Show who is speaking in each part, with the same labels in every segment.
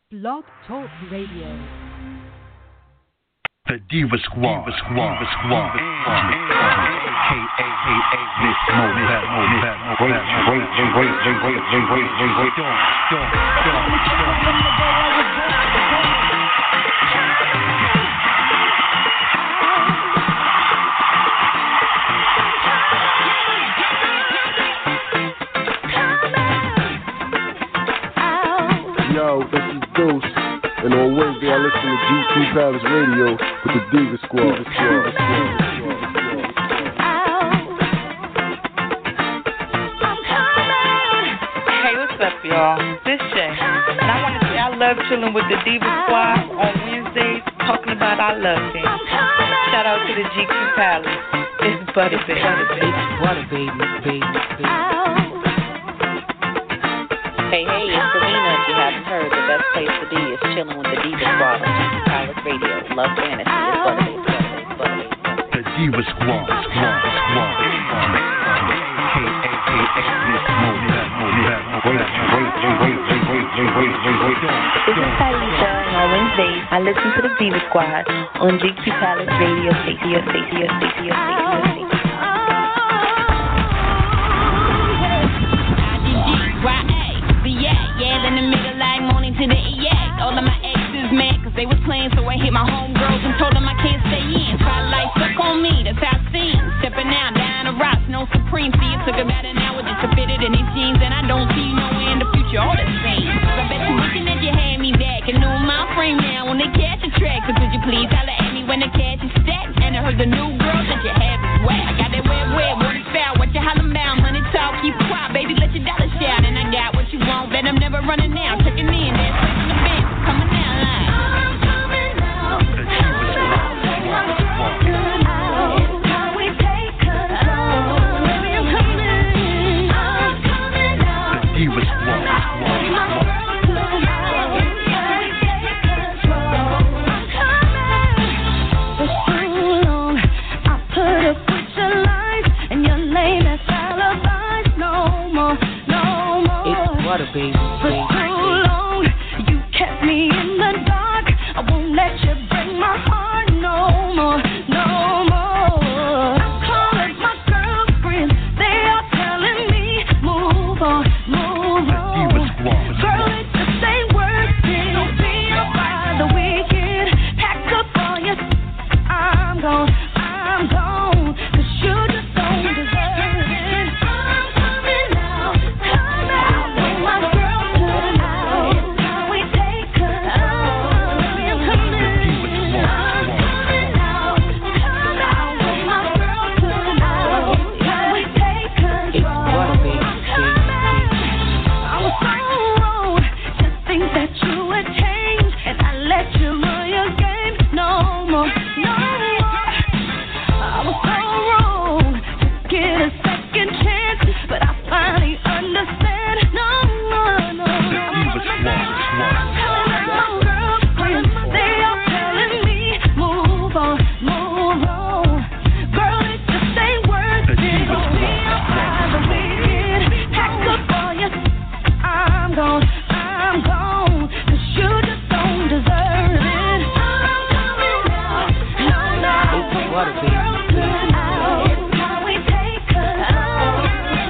Speaker 1: Blog Talk Radio.
Speaker 2: The Diva Squad.
Speaker 3: Yo, this is Deuce, and on Wednesday I listen to G2 Palace Radio with the Diva Squad.
Speaker 4: Hey, what's up, y'all? This Shay, and I want to say I love chilling with the Diva Squad on Wednesdays, talking about our love things. Shout out to the G2 Palace. It's Butter Baby.
Speaker 1: It's Butter Baby.
Speaker 5: Hey, it's Selena. If you haven't heard, the best place to be is chilling with the Diva Squad on G2 Palace Radio. Love fantasy. It's Butter Baby.
Speaker 2: The Diva Squad.
Speaker 6: This is Talisa, and on Wednesdays, I listen to the Diva Squad on GQ Palace Radio.
Speaker 7: Yeah, in the middle like morning to the EA. All of my exes mad cause they was playing, so I hit my homegirls and told them I can't stay in. Spotlight stuck on me, that's how I seen. Stepping out, down the rocks, no supreme. See, it took about an hour just to fit it in these jeans, and I don't see nowhere in the future all the same. I bet you wishing that you had me back and knew my frame now when they catch a track. So could you please holler at me when the cash is stacked? And I heard the new girl that you have is whack. I got that web, water foul, what you hollering about? Money talk, keep quiet, baby, let your dollar shout. And I got what you want, bet I'm never running out. Checking in, that's in the bench, coming out live.
Speaker 1: Butter Baby.
Speaker 7: For too long, you kept me in the dark. I won't let you break my heart no more. I'm calling my girlfriends, they are telling me move on. Girl, it just ain't worth it. Don't be up by the weekend. Pack up all your I'm gone, cause you just don't deserve it. I'm coming out. My girl tonight, how we take control. I'm coming out. My girl tonight, how we take control. I was so wrong to think that you would change, and I let you run your game no more. I was so wrong to get a second chance, but I finally understand. No. They are telling me move on. Girl, it just ain't worth it. Don't be by the weekend. Pack up all your I'm gone, cause you just don't deserve it. I'm coming out. No.
Speaker 1: Butter Baby.
Speaker 7: How we take control.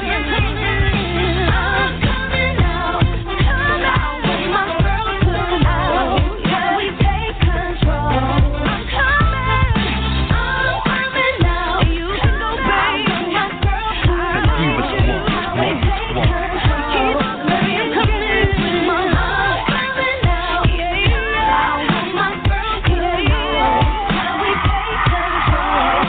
Speaker 7: I'm coming out. My girl tonight. How we take control. I'm coming out. You can go, baby. My girl tonight. How we take control. I'm coming. My heart coming out. My girl tonight. How we take control.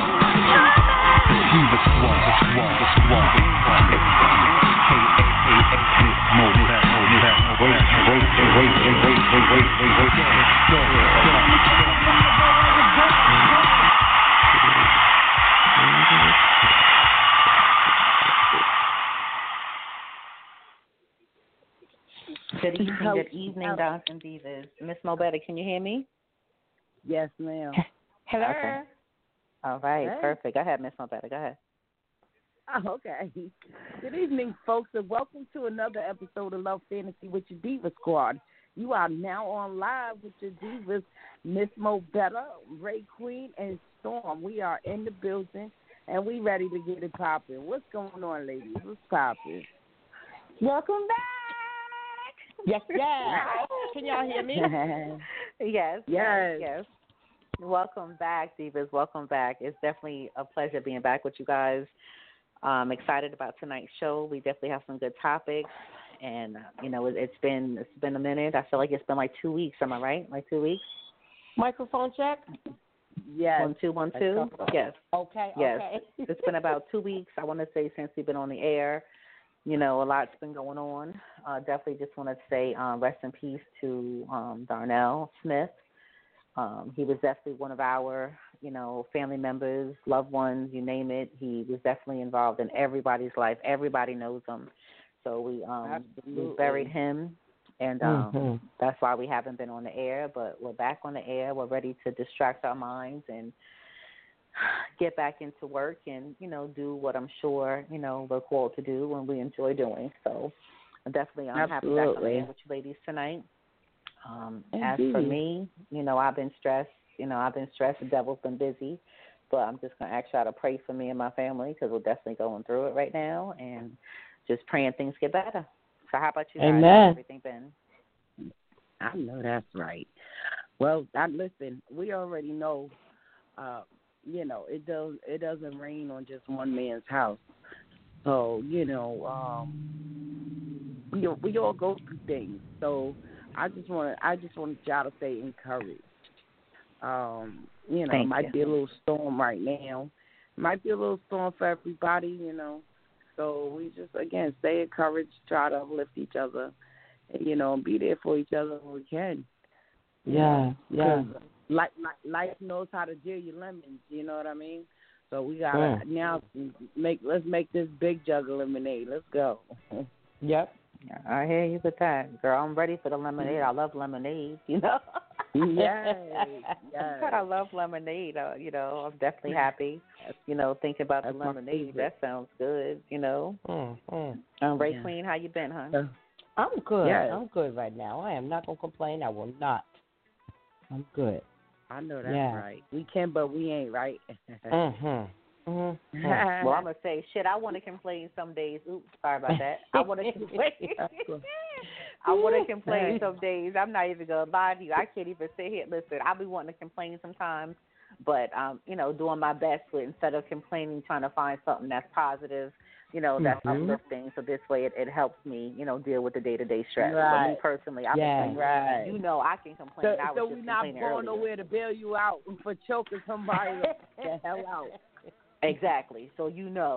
Speaker 5: Good evening, Dons and Divas. Miss Mobetta, can you hear me?
Speaker 8: Yes, ma'am.
Speaker 4: Hello.
Speaker 5: Okay. All right,
Speaker 8: Hey.
Speaker 5: perfect. Go ahead, Miss Mobetta. Go ahead.
Speaker 8: Oh, okay. Good evening, folks, and welcome to another episode of Love Fantasy with your Diva Squad. You are now on live with your divas, Miss Mo Better, Ray Queen, and Storm. We are in the building, and we ready to get it popping. What's going on, ladies? What's popping?
Speaker 6: Welcome back.
Speaker 9: Yes, yes. Can y'all hear me?
Speaker 5: Yes. Welcome back, Divas. Welcome back. It's definitely a pleasure being back with you guys. I'm excited about tonight's show. We definitely have some good topics, and it's been a minute. I feel like it's been like 2 weeks. Am I right? Like 2 weeks?
Speaker 9: Microphone check.
Speaker 8: Yes.
Speaker 5: 1 2 1 2. Yes.
Speaker 9: Okay.
Speaker 5: Yes.
Speaker 9: Okay.
Speaker 5: It's been about 2 weeks. I want to say since we've been on the air. A lot's been going on. Definitely just want to say rest in peace to Darnell Smith. He was definitely one of our, family members, loved ones, you name it. He was definitely involved in everybody's life. Everybody knows him. So we buried him, and that's why we haven't been on the air. But we're back on the air. We're ready to distract our minds and get back into work and, do what I'm sure, we're called to do and we enjoy doing. So I'm happy to be back on the air with you ladies tonight. As for me, I've been stressed. The devil's been busy. But I'm just going to ask y'all to pray for me and my family because we're definitely going through it right now and just praying things get better. So how about you guys?
Speaker 9: Amen.
Speaker 5: How's everything been?
Speaker 8: I know that's right. Well, listen, we already know, it doesn't rain on just one man's house. So, we all go through things. So I just want y'all to stay encouraged. It might be a little storm right now. It might be a little storm for everybody, So we just, again, stay encouraged, try to uplift each other, and be there for each other when we can.
Speaker 9: Yeah.
Speaker 8: Life knows how to deal you lemons, you know what I mean? So we gotta now let's make this big jug of lemonade. Let's go.
Speaker 9: Yep.
Speaker 5: I hear you with that, girl. I'm ready for the lemonade. I love lemonade,
Speaker 8: Yes.
Speaker 5: I love lemonade. I'm definitely happy. Thinking about the lemonade. That sounds good. Ray Queen, how you been, huh?
Speaker 9: I'm good.
Speaker 8: Yes.
Speaker 9: I'm good right now. I am not gonna complain. I will not. I'm good.
Speaker 8: I know that's right. We can, but we ain't, right?
Speaker 5: Well, I'm going to say, I want to complain some days. Oops, sorry about that. I want to complain. I want to complain some days. I'm not even going to lie to you. I can't even sit here. Listen, I'll be wanting to complain sometimes, but, doing my best with, instead of complaining, trying to find something that's positive, that's uplifting. So this way it helps me, deal with the day-to-day stress.
Speaker 8: Right.
Speaker 5: But me personally, I'm
Speaker 8: right.
Speaker 5: I can complain.
Speaker 8: So we're not going nowhere to bail you out for choking somebody the hell out.
Speaker 5: Exactly. So and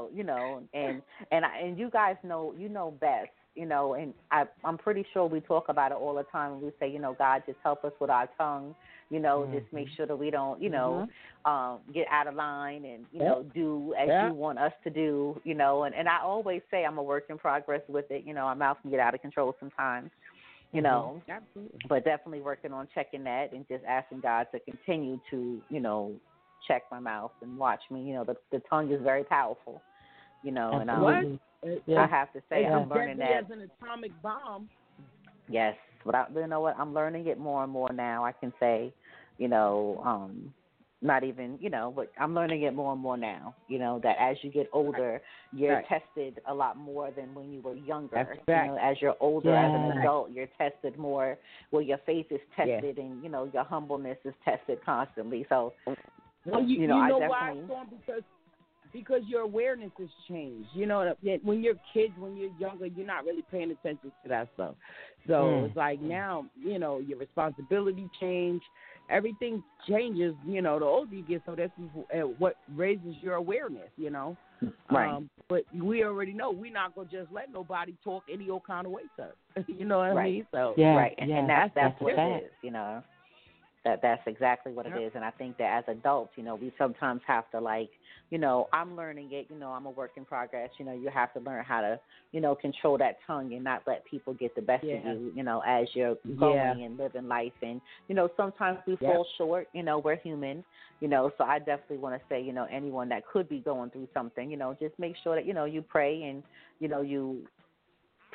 Speaker 5: you guys know best, and I'm pretty sure we talk about it all the time. We say, God, just help us with our tongue, just make sure that we don't, get out of line and, do as you want us to do, and I always say I'm a work in progress with it. Our mouth can get out of control sometimes, but definitely working on checking that and just asking God to continue to, check my mouth and watch me. The tongue is very powerful, and I have to say I'm learning that.
Speaker 8: As an atomic bomb.
Speaker 5: Yes, but you know what? I'm learning it more and more now. I can say, not even, but I'm learning it more and more now. That as you get older, you're tested a lot more than when you were younger. As you're older, as an adult, you're tested more. Well, your faith is tested, and your humbleness is tested constantly. So.
Speaker 8: Well, you know why, Storm? Because your awareness has changed. When you're kids, when you're younger, you're not really paying attention to that stuff. So it's like now, your responsibility change. Everything changes, the older you get. So that's what raises your awareness,
Speaker 5: Right.
Speaker 8: But we already know we're not going to just let nobody talk any old kind of way to us. You know what I mean? So,
Speaker 5: right. And that's what it is, That's exactly what it is. And I think that as adults, we sometimes have to I'm learning it, I'm a work in progress. You have to learn how to, control that tongue and not let people get the best of you, as you're going and living life. And, sometimes we fall short, we're human, so I definitely want to say, anyone that could be going through something, just make sure that, you pray and, you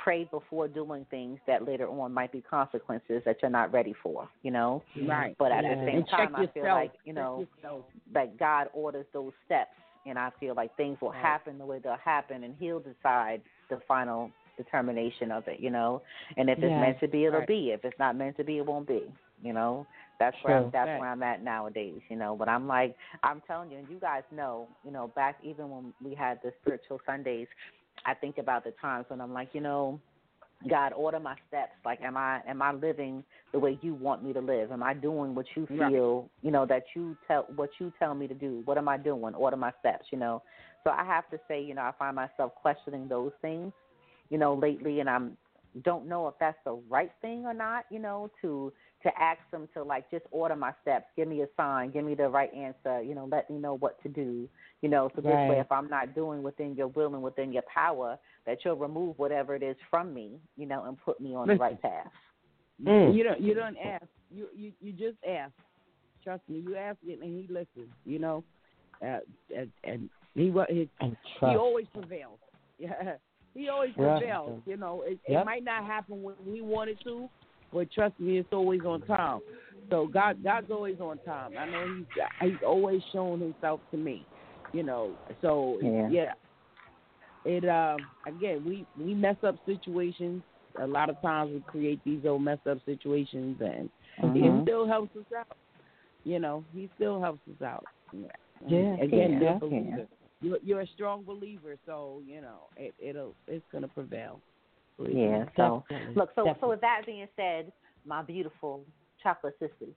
Speaker 5: pray before doing things that later on might be consequences that you're not ready for, you know?
Speaker 8: Right.
Speaker 5: But at the same
Speaker 8: and
Speaker 5: time, I
Speaker 8: check
Speaker 5: feel
Speaker 8: yourself.
Speaker 5: like, you know, like God orders those steps, and I feel like things will happen the way they'll happen, and He'll decide the final determination of it, you know? And if it's meant to be, it'll be. If it's not meant to be, it won't be, you know? That's where where I'm at nowadays, you know. But I'm telling you, and you guys know, you know, back even when we had the Spiritual Sundays, I think about the times when I'm like, you know, God, order my steps. Like, am I living the way you want me to live? Am I doing what you feel, you know, that what you tell me to do? What am I doing? Order my steps, you know. So I have to say, you know, I find myself questioning those things, you know, lately, and don't know if that's the right thing or not, you know, to ask them to, like, just order my steps, give me a sign, give me the right answer, you know, let me know what to do, you know, so this way if I'm not doing within your will and within your power, that you'll remove whatever it is from me, you know, and put me on the right path.
Speaker 8: You don't ask. You just ask. Trust me, you ask it and He listens, you know, and he always prevails. Yeah. He always prevails, you know. It might not happen when we want it to, but trust me, it's always on time. So God's always on time. I know He's always shown Himself to me, you know. So it again, we mess up situations. A lot of times we create these old messed up situations, and He still helps us out. You know, He still helps us out. Again, you're a strong believer, so you know it's gonna prevail.
Speaker 5: Yeah. So look. So with that being said, my beautiful chocolate sisters,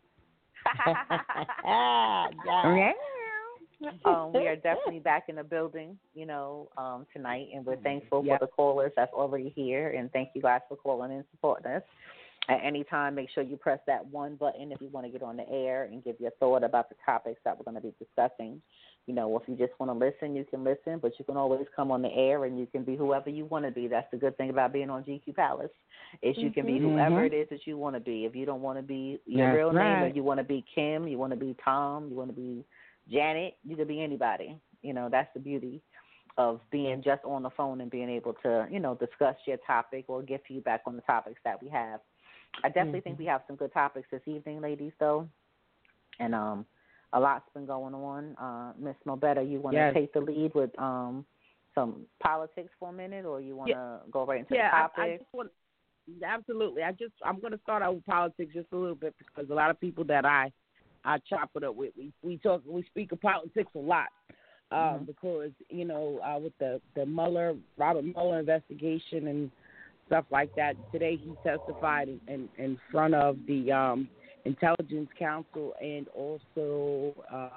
Speaker 5: we are definitely back in the building, you know, tonight, and we're thankful for the callers that's already here, and thank you guys for calling and supporting us. At any time, make sure you press that one button if you want to get on the air and give your thought about the topics that we're going to be discussing. You know, if you just want to listen, you can listen, but you can always come on the air and you can be whoever you want to be. That's the good thing about being on GQ Palace, is you can be whoever it is that you want to be. If you don't want to be your real name, or you want to be Kim, you want to be Tom, you want to be Janet, you could be anybody. You know, that's the beauty of being just on the phone and being able to, you know, discuss your topic or give feedback on the topics that we have. I definitely think we have some good topics this evening, ladies, though. And a lot's been going on. Miss Mobetta, you want to take the lead with some politics for a minute, or you want to go right into the topic?
Speaker 8: I just want, absolutely. I'm going to start out with politics just a little bit, because a lot of people that I chop it up with, we speak of politics a lot. Because, you know, with the Robert Mueller investigation and stuff like that. Today he testified in front of the Intelligence Council and also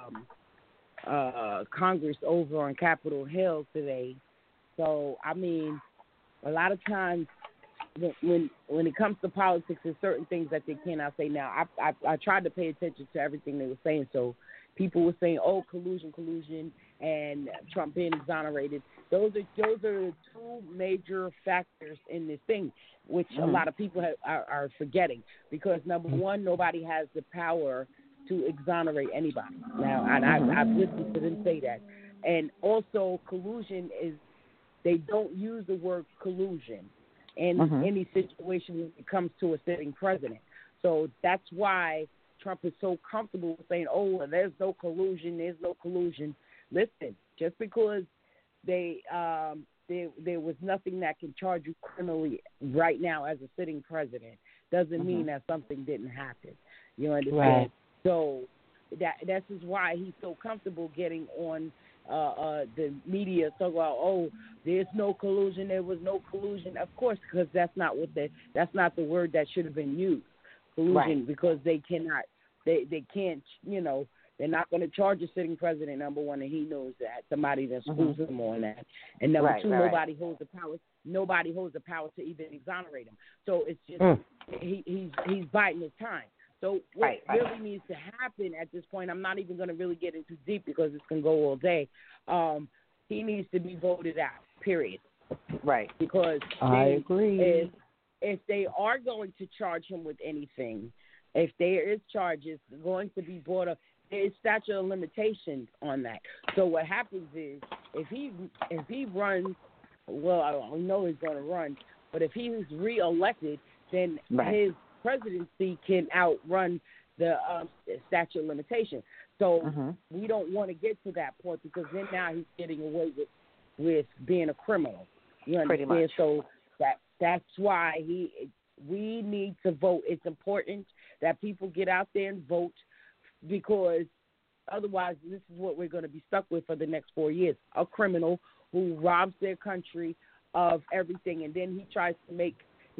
Speaker 8: Congress over on Capitol Hill today. So, I mean, a lot of times when it comes to politics, there's certain things that they cannot say. Now, I tried to pay attention to everything they were saying. So people were saying, oh, collusion, and Trump being exonerated. Those are the two major factors in this thing, which a lot of people are forgetting. Because, number one, nobody has the power to exonerate anybody. Now, and I've listened to them say that. And also, collusion is, they don't use the word collusion in any situation when it comes to a sitting president. So that's why Trump is so comfortable with saying, oh, there's no collusion. Listen, just because there was nothing that can charge you criminally right now as a sitting president doesn't mean that something didn't happen. You understand? Right. So that's just why he's so comfortable getting on the media talking about, oh, there's no collusion, there was no collusion. Of course, because that's not the word that should have been used. Collusion, because they cannot, they can't, you know. They're not going to charge a sitting president, number one, and he knows that. Somebody that schools him on that. And number two, nobody holds the power. Nobody holds the power to even exonerate him. So it's just he's biding his time. So what really needs to happen at this point, I'm not even going to really get into deep because it's going to go all day. He needs to be voted out, period.
Speaker 5: Right.
Speaker 8: Because
Speaker 9: I agree.
Speaker 8: If they are going to charge him with anything, if there is charges going to be brought up, there's statute of limitations on that. So what happens is if he runs, well, I don't know he's going to run, But if he's reelected, then his presidency can outrun the statute of limitation. So we don't want to get to that point because then now he's getting away with being a criminal. You understand?
Speaker 5: Pretty much.
Speaker 8: So that's why we need to vote. It's important that people get out there and vote because otherwise this is what we're going to be stuck with for the next 4 years. A criminal who robs their country of everything, and then he tries to make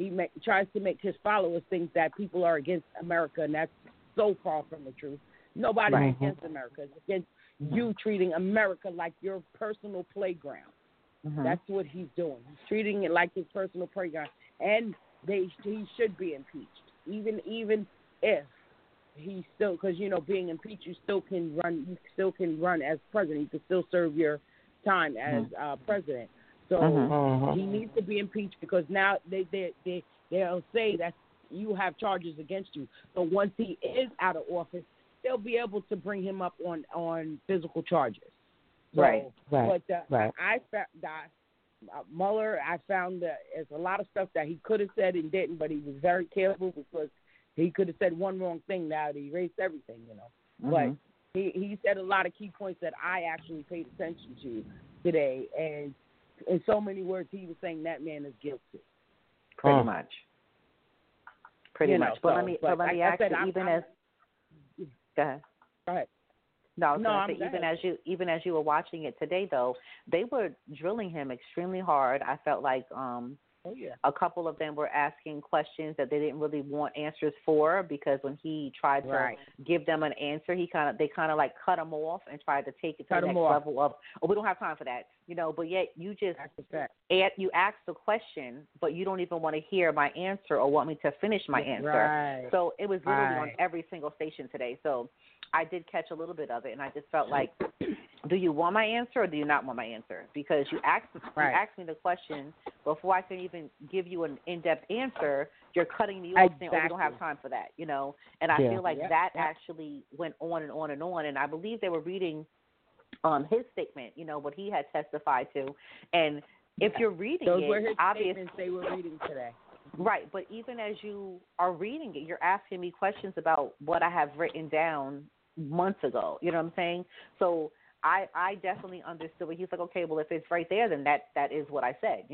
Speaker 8: his followers think that people are against America, and that's so far from the truth. Nobody's against America. It's against you treating America like your personal playground. That's what he's doing. He's treating it like his personal playground, and he should be impeached, even if he still, because being impeached, you still can run. You still can run as president. You can still serve your time as president. So he needs to be impeached because now they'll say that you have charges against you. So once he is out of office, they'll be able to bring him up on physical charges. So, But I found that Mueller, I found that there's a lot of stuff that he could have said and didn't, but he was very careful because he could have said one wrong thing now to erase everything, But he said a lot of key points that I actually paid attention to today, and in so many words, he was saying that man is guilty.
Speaker 5: Pretty much. Pretty much. But let me ask you, go ahead.
Speaker 8: Go ahead.
Speaker 5: No, I was going to say, even as you were watching it today, though, they were drilling him extremely hard. I felt like a couple of them were asking questions that they didn't really want answers for because when he tried to give them an answer, they kind of like cut him off and tried to take it to the next level of, we don't have time for that, But yet you just you ask the question, but you don't even want to hear my answer or want me to finish my answer. So it was literally on every single station today. So I did catch a little bit of it, and I just felt like, do you want my answer or do you not want my answer? Because you asked me the question before I can even give you an in-depth answer, you're cutting me off saying, we don't have time for that, And I feel like that actually went on and on and on, and I believe they were reading his statement, what he had testified to. And if you're reading
Speaker 8: those were his statements they were reading today.
Speaker 5: Right, but even as you are reading it, you're asking me questions about what I have written down months ago. You know what I'm saying? So I definitely understood what he's like. Okay, well, if it's right there, then that is what I said.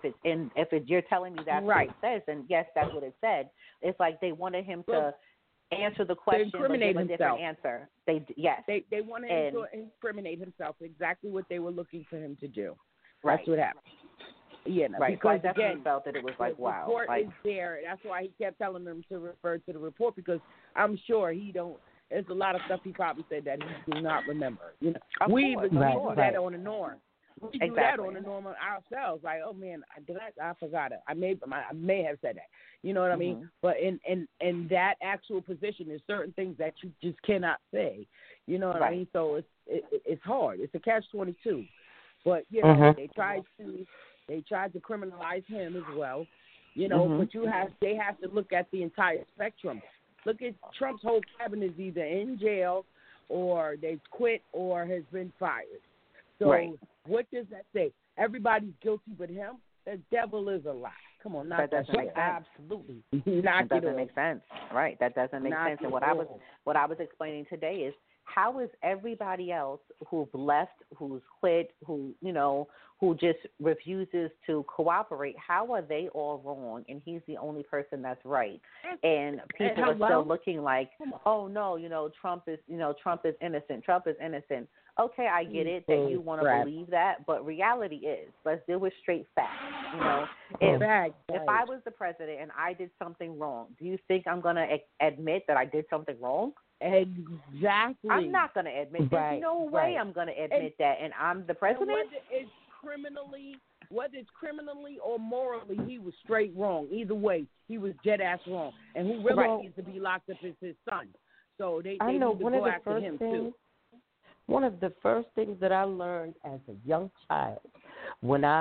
Speaker 5: If you're telling me that's what it says, then yes, that's what it said. It's like they wanted him to answer the question, but give a different answer. They wanted him to incriminate himself. Exactly what they were looking for him to do.
Speaker 8: Right. That's what happened. Yeah, no,
Speaker 5: right.
Speaker 8: Because
Speaker 5: so I definitely felt that it was like, wow.
Speaker 8: The report is there. That's why he kept telling them to refer to the report because I'm sure he don't. There's a lot of stuff he probably said that he do not remember. We do that on the norm. We do that on the norm ourselves. Like, oh man, I forgot it. I may have said that. You know what I mean? But in that actual position, there's certain things that you just cannot say. You know what I mean? So it's hard. It's a catch-22. But they tried to criminalize him as well, but they have to look at the entire spectrum. Look at Trump's whole cabinet is either in jail or they quit or has been fired. So what does that say? Everybody's guilty but him? The devil is a lie. Come on,
Speaker 5: that doesn't make sense.
Speaker 8: Absolutely.
Speaker 5: That doesn't make sense. Right. That doesn't make sense. And what I was explaining today is how is everybody else who've left, who's quit, who just refuses to cooperate, how are they all wrong and he's the only person that's right? And people are still looking like, oh no, Trump is innocent. Trump is innocent. Okay, I get it that you want to believe that, but reality is, let's deal with straight facts. If I was the president and I did something wrong, do you think I'm going to admit that I did something wrong?
Speaker 8: Exactly.
Speaker 5: I'm not going to admit. There's no way I'm going to admit that, and I'm the president.
Speaker 8: Whether it's criminally or morally, he was straight wrong. Either way, he was dead ass wrong. And who really needs to be locked up is his son. So they need to go after him too.
Speaker 9: One of the first things that I learned as a young child, when I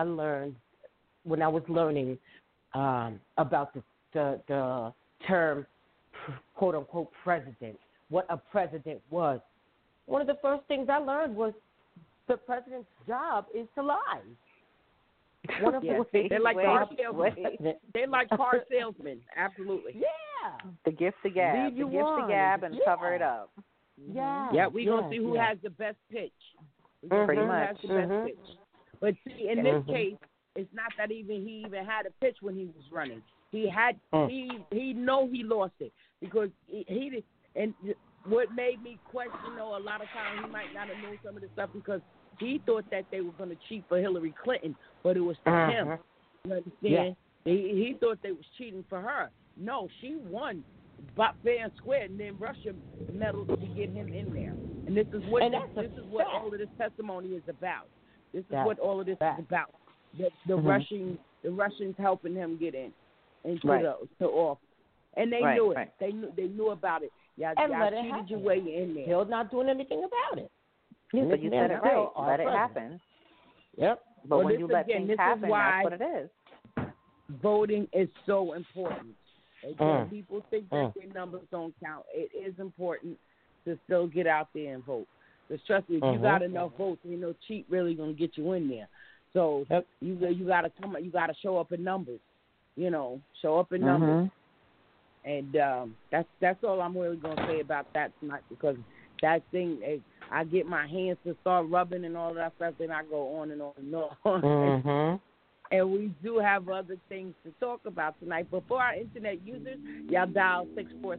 Speaker 9: was learning about the term quote unquote president, what a president was, one of the first things I learned was the president's job is to lie.
Speaker 8: They're like car salesmen. They're like car salesmen. Absolutely.
Speaker 9: Yeah.
Speaker 5: The gift to gab. The gift to gab and cover it up.
Speaker 9: Yeah.
Speaker 8: Yeah, we're going to see who has the best pitch.
Speaker 5: Pretty
Speaker 8: who
Speaker 5: much.
Speaker 8: has the best pitch. But see, in this case, it's not that he even had a pitch when he was running. He had he know he lost it because he did. And what made me question, though, a lot of times he might not have known some of the stuff because he thought that they were going to cheat for Hillary Clinton, but it was for him. You understand? Yeah. He thought they was cheating for her. No, she won fair and square, and then Russia meddled to get him in there. And this is what all of this testimony is about. This is what all of this is about. The Russians helping him get in into the office, and they knew it. They knew about it. Y'all cheated your way in there.
Speaker 9: He'll not doing anything about it.
Speaker 5: Yeah, but you said it right. Let it happen.
Speaker 9: Yep.
Speaker 5: But when you let things happen, that's what it is.
Speaker 8: Voting is so important. Again, people think that their numbers don't count. It is important to still get out there and vote. Because trust me, if you got enough votes, ain't no cheat really gonna get you in there. So you gotta come. You gotta show up in numbers. You know, show up in numbers. And that's all I'm really gonna say about that tonight because that thing, I get my hands to start rubbing and all that stuff, then I go on and on and on. And we do have other things to talk about tonight. But for our internet users, y'all dial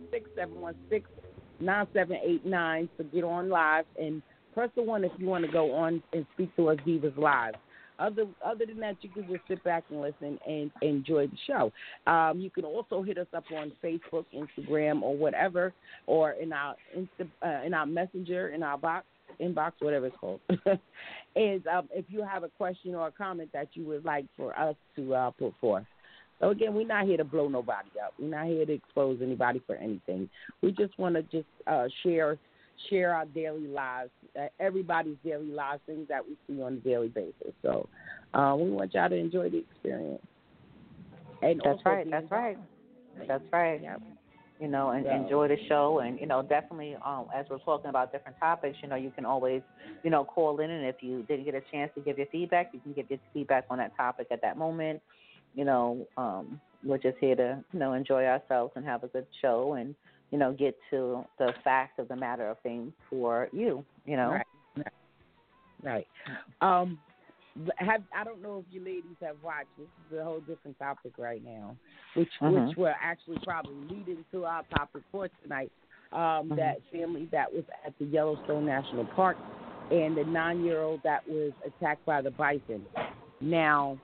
Speaker 8: 646-716-9789 to get on live. And press the 1 if you want to go on and speak to us Divas Live. Other than that, you can just sit back and listen and enjoy the show. You can also hit us up on Facebook, Instagram, or whatever, or in our messenger, in our inbox, whatever it's called. And if you have a question or a comment that you would like for us to put forth. So again, we're not here to blow nobody up. We're not here to expose anybody for anything. We just want to share our daily lives, everybody's daily lives, things that we see on a daily basis. So we want y'all to enjoy the experience. And
Speaker 5: That's right. Yep. You know, and enjoy the show. And, you know, definitely as we're talking about different topics, you know, you can always, you know, call in. And if you didn't get a chance to give your feedback, you can give your feedback on that topic at that moment. You know, we're just here to, you know, enjoy ourselves and have a good show and, you know, get to the fact of the matter of things for you, you know.
Speaker 8: Right. I don't know if you ladies have watched. This is a whole different topic right now, which will actually probably lead into our topic for tonight. That family that was at the Yellowstone National Park and the 9-year-old that was attacked by the bison. Now,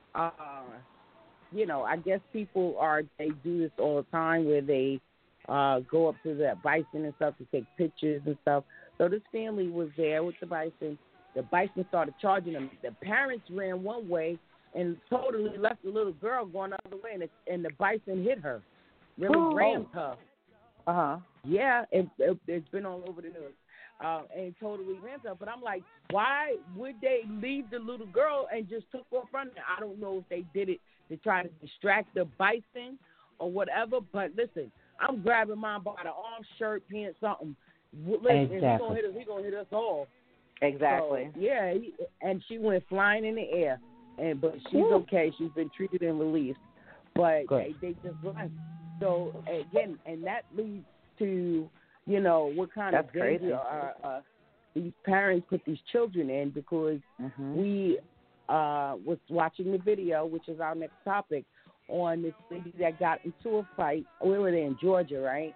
Speaker 8: you know, I guess they do this all the time where they go up to the bison and stuff to take pictures and stuff. So this family was there with the bison. The bison started charging them. The parents ran one way and totally left the little girl going the other way, and the bison hit her, really rammed her. Yeah, it's been all over the news. And totally rammed her. But I'm like, why would they leave the little girl and just took off running? I don't know if they did it to try to distract the bison or whatever. But listen, I'm grabbing mine by the arm, shirt, pants, something. Listen, exactly. He gonna hit us all.
Speaker 5: Exactly.
Speaker 8: So, yeah, and she went flying in the air, but she's okay. She's been treated and released, but they just left. So again, and that leads to, you know, what kind of danger these parents put these children in, because we was watching the video, which is our next topic, on this lady that got into a fight. We were there in Georgia, right?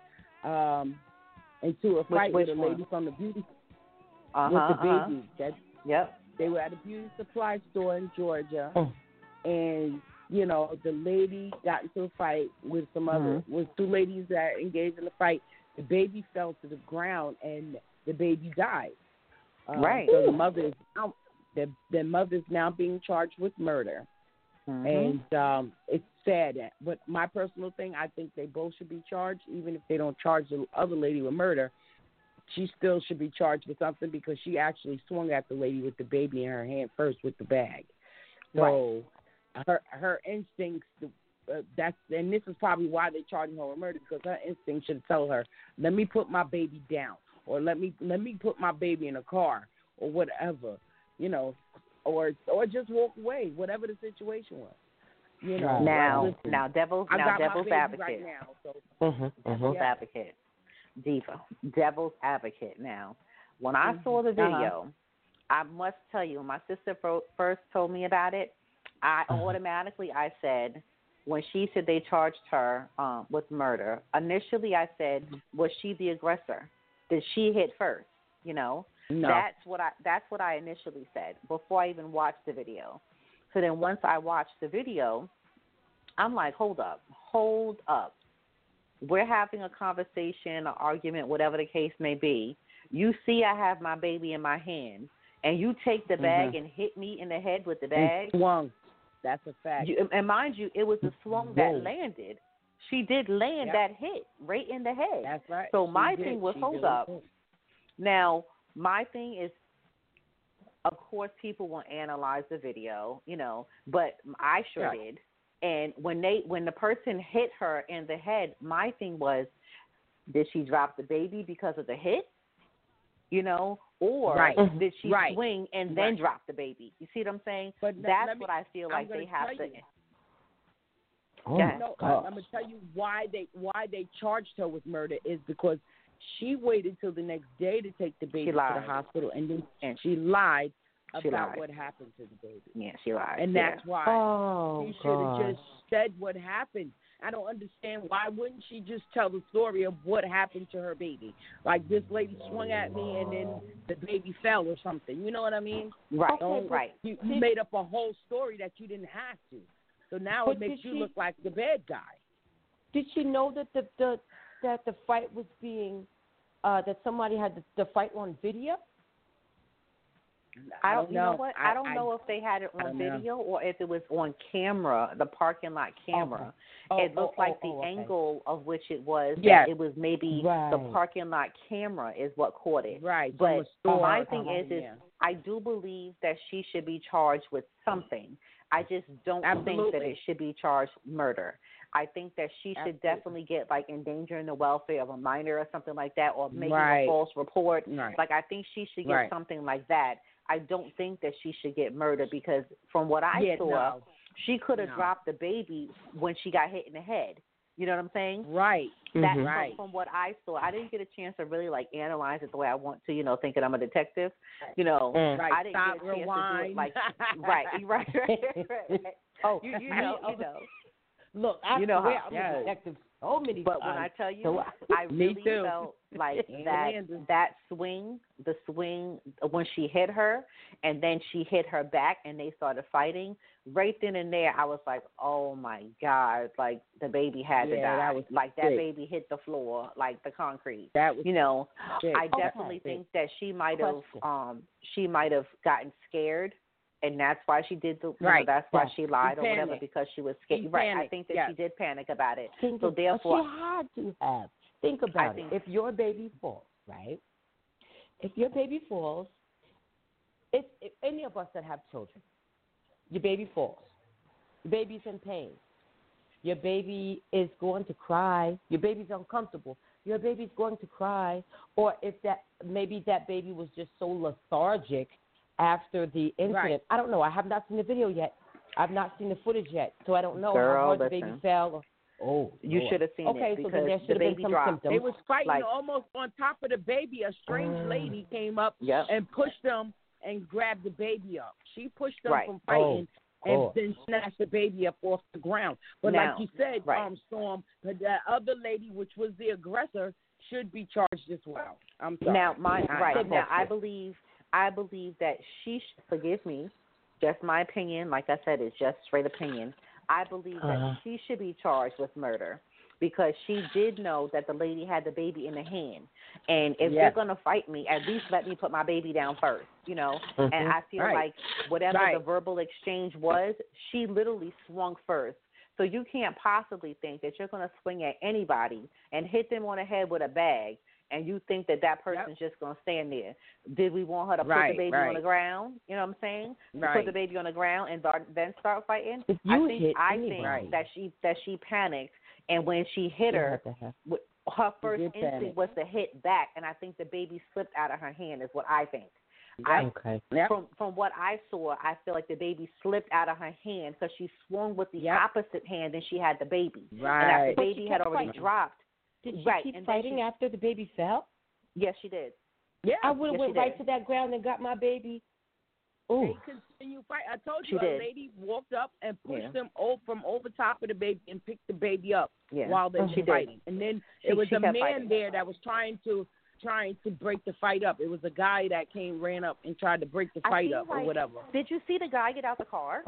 Speaker 8: Into a fight with a lady from the beauty with the baby. They were at a beauty supply store in Georgia, and you know, the lady got into a fight with some other with two ladies that engaged in the fight. The baby fell to the ground and the baby died. So the mother's now being charged with murder, and it's sad. But my personal thing, I think they both should be charged, even if they don't charge the other lady with murder. She still should be charged with something, because she actually swung at the lady with the baby in her hand first with the bag. So her instincts, and this is probably why they're charging her with murder, because her instinct should tell her, let me put my baby down, or let me put my baby in a car, or whatever. You know, or just walk away, whatever the situation was. You know.
Speaker 5: Now, devil's advocate.
Speaker 8: Right now, so.
Speaker 5: Devil's advocate. Diva. Devil's advocate. Now, when I saw the video, I must tell you, when my sister first told me about it, I automatically said, when she said they charged her with murder, initially I said, was she the aggressor? Did she hit first? You know, that's what I initially said before I even watched the video. So then once I watched the video, I'm like, hold up. We're having a conversation, an argument, whatever the case may be. You see I have my baby in my hand, and you take the bag and hit me in the head with the bag.
Speaker 8: Swung. That's a fact.
Speaker 5: And mind you, it was a swung that landed. She did land that hit right in the head.
Speaker 8: That's right.
Speaker 5: So my thing was, hold up. Now, my thing is, of course, people will analyze the video, you know, but I sure did. And when the person hit her in the head, my thing was, did she drop the baby because of the hit? You know, or did she swing and then drop the baby? You see what I'm saying?
Speaker 8: But
Speaker 5: that's what I feel like they have to.
Speaker 8: I'm going to tell you why they charged her with murder is because she waited till the next day to take the baby to the hospital, and then she lied about what happened to the baby.
Speaker 5: Yeah, she lied.
Speaker 8: And that's why she should have just said what happened. I don't understand, why wouldn't she just tell the story of what happened to her baby? Like, this lady swung at me and then the baby fell or something. You know what I mean?
Speaker 5: Right.
Speaker 8: You made up a whole story that you didn't have to. So now it makes you look like the bad guy.
Speaker 9: Did she know that the fight was being that somebody had the fight on video?
Speaker 5: I don't know. You know what? I don't know if they had it on video or if it was on camera, the parking lot camera. It looked like the angle of which it was.
Speaker 8: Yeah.
Speaker 5: It was maybe the parking lot camera is what caught it.
Speaker 8: Right.
Speaker 5: But my thing is I do believe that she should be charged with something. I just don't think that it should be charged murder. I think that she should definitely get, like, endangering the welfare of a minor or something like that, or making a false report. Like, I think she should get something like that. I don't think that she should get murdered because from what I saw, she could have dropped the baby when she got hit in the head. You know what I'm saying?
Speaker 8: Right.
Speaker 5: That's from what I saw. I didn't get a chance to really, like, analyze it the way I want to, you know, thinking I'm a detective. You know, I didn't get a chance to do it like, right.
Speaker 9: Oh,
Speaker 5: you know.
Speaker 9: Look, I'm a detective so many times.
Speaker 5: But when I tell you, I really felt like that swing, the swing when she hit her, and then she hit her back, and they started fighting. Right then and there, I was like, oh my God! Like the baby had to die.
Speaker 8: That was
Speaker 5: like that baby hit the floor, like the concrete.
Speaker 8: That was,
Speaker 5: you know,
Speaker 8: sick.
Speaker 5: I definitely think that she might have gotten scared. And that's why she did that's why she lied or whatever, because she was scared. I think that she did panic about it. So therefore,
Speaker 9: she had to have. Think about it. If your baby falls, right? If your baby falls, if any of us that have children, your baby falls, your baby's in pain, your baby is going to cry, your baby's uncomfortable, your baby's going to cry, or if maybe that baby was just so lethargic after the incident. I don't know. I have not seen the video yet. I've not seen the footage yet, so I don't know how hard the baby fell.
Speaker 5: You should have seen it because
Speaker 9: so then there should have been some symptoms.
Speaker 8: They was fighting almost on top of the baby. A strange lady came up and pushed them and grabbed the baby up. She pushed them from fighting and then snatched the baby up off the ground. But like you said, Storm, the other lady, which was the aggressor, should be charged as well. I'm sorry.
Speaker 5: Now, I believe that she forgive me, just my opinion. Like I said, it's just straight opinion. I believe that she should be charged with murder because she did know that the lady had the baby in the hand. And if they're going to fight me, at least let me put my baby down first, you know. And I feel like whatever the verbal exchange was, she literally swung first. So you can't possibly think that you're going to swing at anybody and hit them on the head with a bag and you think that person's just going to stand there. Did we want her to put the baby on the ground? You know what I'm saying? Put the baby on the ground and then start fighting? I think that she panicked, and when she hit her, her first instinct was to hit back, and I think the baby slipped out of her hand is what I think. From what I saw, I feel like the baby slipped out of her hand because she swung with the opposite hand and she had the baby.
Speaker 9: Right.
Speaker 5: And after the baby had already dropped.
Speaker 9: Did she keep fighting after the baby fell?
Speaker 5: Yes, she did.
Speaker 8: Yeah.
Speaker 9: I would have went right to that ground and got my baby.
Speaker 8: Ooh. They continue fight. I told you, a lady walked up and pushed them from over top of the baby and picked the baby up while they were fighting. And then it was a man there that was trying to break the fight up. It was a guy that ran up and tried to break the fight up or whatever.
Speaker 5: Did you see the guy get out the car?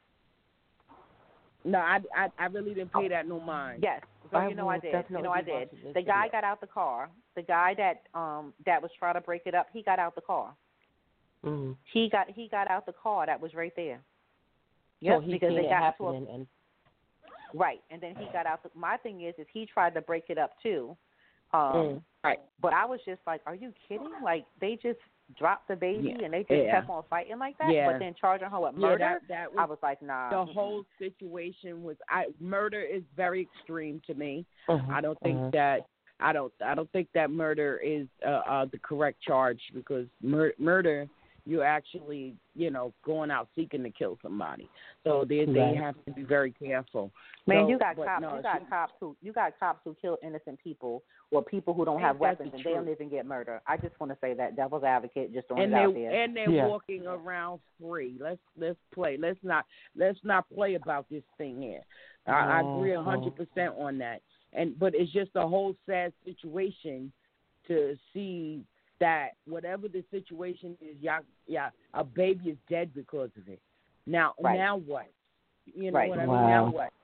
Speaker 8: No, I really didn't pay that no mind.
Speaker 5: Yes, so I did. I did. The guy got out the car. The guy that was trying to break it up, he got out the car.
Speaker 9: Mm-hmm.
Speaker 5: He got out the car that was right there.
Speaker 9: Yeah, so because they got to
Speaker 5: right, and then he got out. My thing is he tried to break it up too.
Speaker 8: Right.
Speaker 5: But I was just like, are you kidding? Like, they just dropped the baby and they just kept on fighting like that?
Speaker 8: Yeah.
Speaker 5: But then charging her with murder? I was like, nah.
Speaker 8: The whole situation was, murder is very extreme to me. I don't think that, I don't think that murder is the correct charge because murder, you're actually, going out seeking to kill somebody. So they have to be very careful.
Speaker 5: Man, you got cops who kill innocent people or people who don't have weapons and they don't even get murdered. I just want to say that devil's advocate, just throwing it out there.
Speaker 8: And they're walking around free. Let's play. Let's not play about this thing here. I agree 100% on that. But it's just a whole sad situation to see that whatever the situation is, a baby is dead because of it. Now what? You know what I mean? Now what?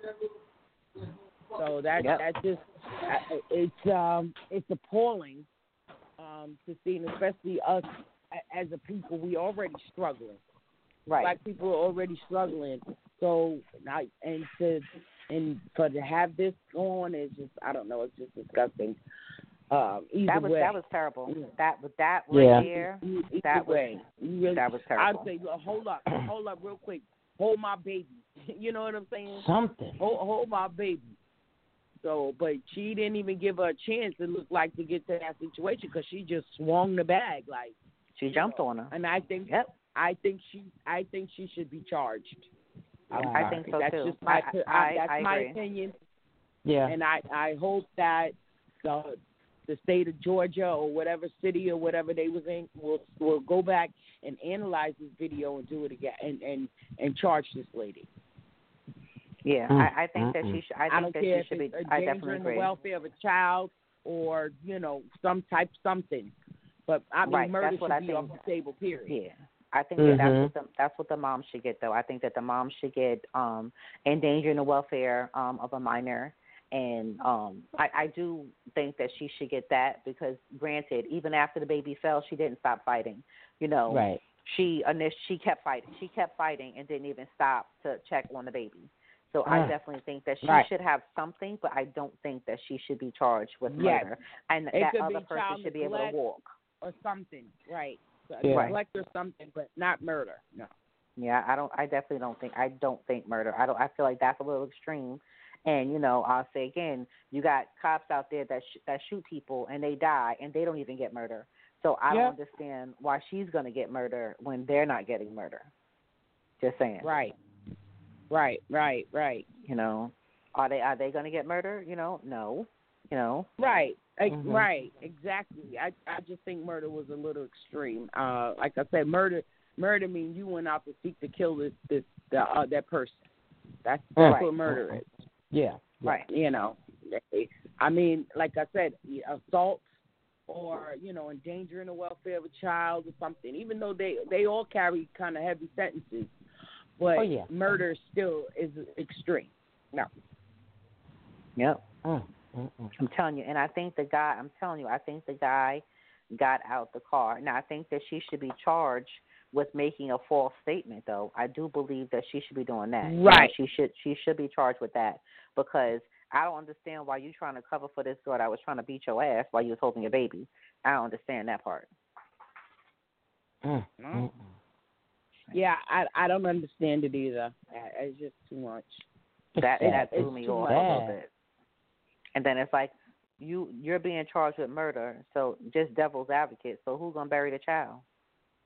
Speaker 8: So that's just it's appalling to see, and especially us as a people, we already struggling.
Speaker 5: Right.
Speaker 8: Black people are already struggling. So for to have this going is just, I don't know, it's just disgusting. That
Speaker 5: was terrible. That right there. That was terrible.
Speaker 8: I'd say, hold up, real quick. Hold my baby. You know what I'm saying?
Speaker 9: Something.
Speaker 8: Hold my baby. So, but she didn't even give her a chance. It looked like to get to that situation because she just swung the bag like
Speaker 5: she jumped on her.
Speaker 8: And I think she should be charged.
Speaker 5: I think so
Speaker 8: that's
Speaker 5: too.
Speaker 8: Just my,
Speaker 5: I
Speaker 8: that's my
Speaker 5: agree.
Speaker 8: opinion.
Speaker 9: Yeah.
Speaker 8: And I hope that the state of Georgia or whatever city or whatever they was in will go back and analyze this video and do it again and charge this lady.
Speaker 5: Yeah, I think that she should. I think that she should be. I definitely agree.
Speaker 8: The welfare of a child or something. But I mean, murder should be off the table. Period.
Speaker 5: Yeah. I think that's what the mom should get, though. I think that the mom should get endangering the welfare of a minor, and I do think that she should get that because, granted, even after the baby fell, she didn't stop fighting.
Speaker 9: Right.
Speaker 5: She kept fighting. She kept fighting and didn't even stop to check on the baby. So I definitely think that she should have something, but I don't think that she should be charged with murder, and that other person should be able to walk
Speaker 8: or something. Right.
Speaker 5: Neglect
Speaker 8: or something, but not murder. No.
Speaker 5: Yeah, I definitely don't think. I don't think murder. I feel like that's a little extreme. And I'll say again, you got cops out there that shoot people and they die and they don't even get murder. So I don't understand why she's going to get murder when they're not getting murder. Just saying.
Speaker 8: Right.
Speaker 5: Are they going to get murder? No.
Speaker 8: Right. Right, exactly. I just think murder was a little extreme. Like I said, murder means you went out to seek to kill that person. That's what murder is.
Speaker 9: Yeah.
Speaker 5: Right.
Speaker 8: I mean, like I said, assault or endangering the welfare of a child or something. Even though they all carry kind of heavy sentences, but murder still is extreme. No.
Speaker 5: Yep. I'm telling you, and I think the guy got out the car. Now, I think that she should be charged with making a false statement, though. I do believe that she should be doing that.
Speaker 8: Right.
Speaker 5: She should be charged with that because I don't understand why you're trying to cover for this girl that was trying to beat your ass while you was holding your baby. I don't understand that part.
Speaker 8: Yeah, I don't understand it either. It's just too much.
Speaker 5: That threw me off a little bit. And then it's like you're being charged with murder, so just devil's advocate. So who's gonna bury the child?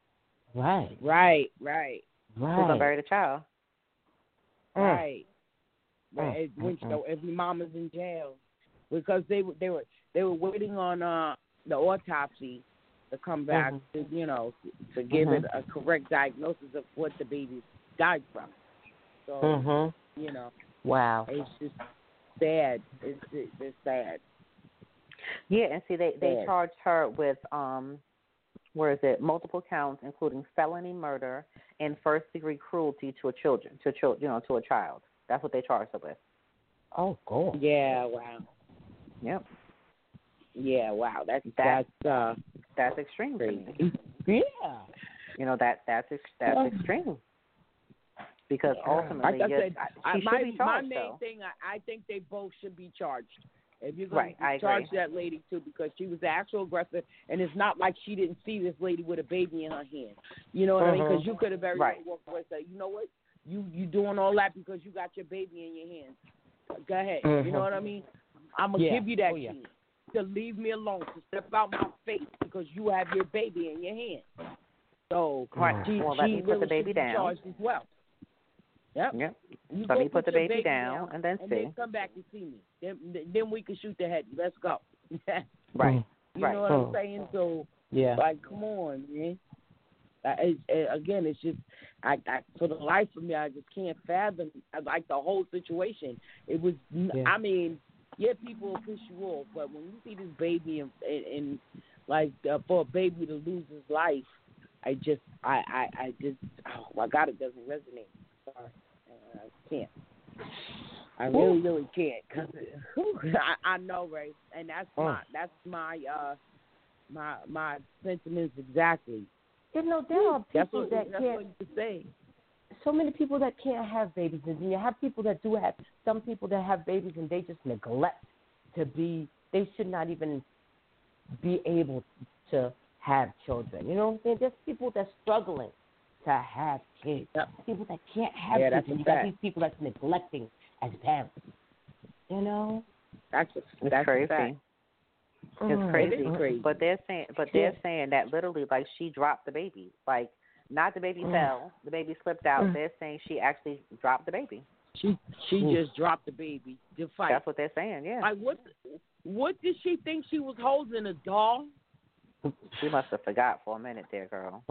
Speaker 9: Right.
Speaker 5: Who's gonna bury the child?
Speaker 8: Right. So every mama's in jail because they were waiting on the autopsy to come back to to give it a correct diagnosis of what the baby died from. So
Speaker 9: wow,
Speaker 8: it's just sad. It's sad.
Speaker 5: Yeah, and see, they charged her with multiple counts, including felony murder and first-degree cruelty to a child. That's what they charged her with.
Speaker 9: Oh, cool.
Speaker 8: Yeah. Wow.
Speaker 5: Yep.
Speaker 8: Yeah. Wow. That's
Speaker 5: extreme.
Speaker 8: Yeah.
Speaker 5: That's extreme. Because ultimately,
Speaker 8: like I said,
Speaker 5: she should be charged.
Speaker 8: My main thing, I think they both should be charged. If you're going to charge that lady too, because she was the actual aggressor, and it's not like she didn't see this lady with a baby in her hand. You know what I mean? Because you could have very well walked away and said, you know what, you doing all that because you got your baby in your hands. Go ahead. You know what I mean? I'm gonna give you that chance to leave me alone, to step out my face because you have your baby in your hands. So she
Speaker 5: let me put the baby down.
Speaker 8: Charged as well. Yep.
Speaker 5: Let me put the baby down and then see.
Speaker 8: Then come back and see me. Then we can shoot the head. Let's go.
Speaker 5: Right.
Speaker 8: You know what I'm saying? So, like, come on, man. Again, it's just, I for the life of me, I just can't fathom, like, the whole situation. It was, I mean, people will push you off, but when you see this baby and like, for a baby to lose his life, I just, oh my God, it doesn't resonate. Sorry, I can't. I really can't, cause I know, right? And that's my sentiments exactly.
Speaker 9: You know, there are people that can't.
Speaker 8: What you say.
Speaker 9: So many people that can't have babies, and you have people that do have. Some people that have babies and they just neglect to be. They should not even be able to have children. You know what I'm saying? There's people that's struggling to have kids. People that can't have kids. You got these people that's neglecting as parents. You know?
Speaker 5: That's crazy. It's crazy.
Speaker 8: It is crazy.
Speaker 5: But they're saying that literally, like, she dropped the baby. Like, not the baby fell, the baby slipped out. They're saying she actually dropped the baby.
Speaker 8: She just dropped the baby to fight.
Speaker 5: That's what they're saying. Yeah.
Speaker 8: Like, what did she think she was holding, a doll?
Speaker 5: She must have forgot for a minute there, girl.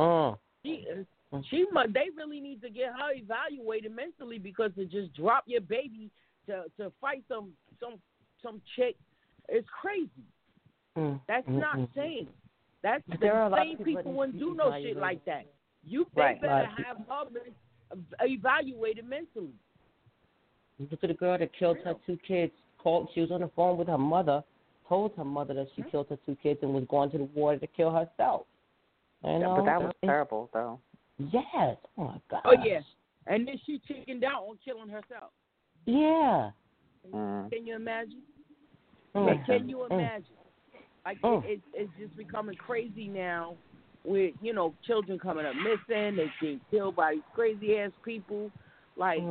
Speaker 8: They really need to get her evaluated mentally, because to just drop your baby to fight some chick is crazy. That's not sane. That's the same people wouldn't do no shit like that. They better have her evaluated mentally.
Speaker 9: Look at the girl that killed her 2 kids. She was on the phone with her mother, told her mother that she killed her 2 kids and was going to the water to kill herself. You know?
Speaker 5: But that was terrible, though.
Speaker 9: Yes. Oh, my God.
Speaker 8: Oh, yes. And then she chickened out on killing herself.
Speaker 9: Yeah.
Speaker 8: Can you imagine? Can you imagine? Like, it's just becoming crazy now with, children coming up missing. They getting killed by these crazy-ass people. Like,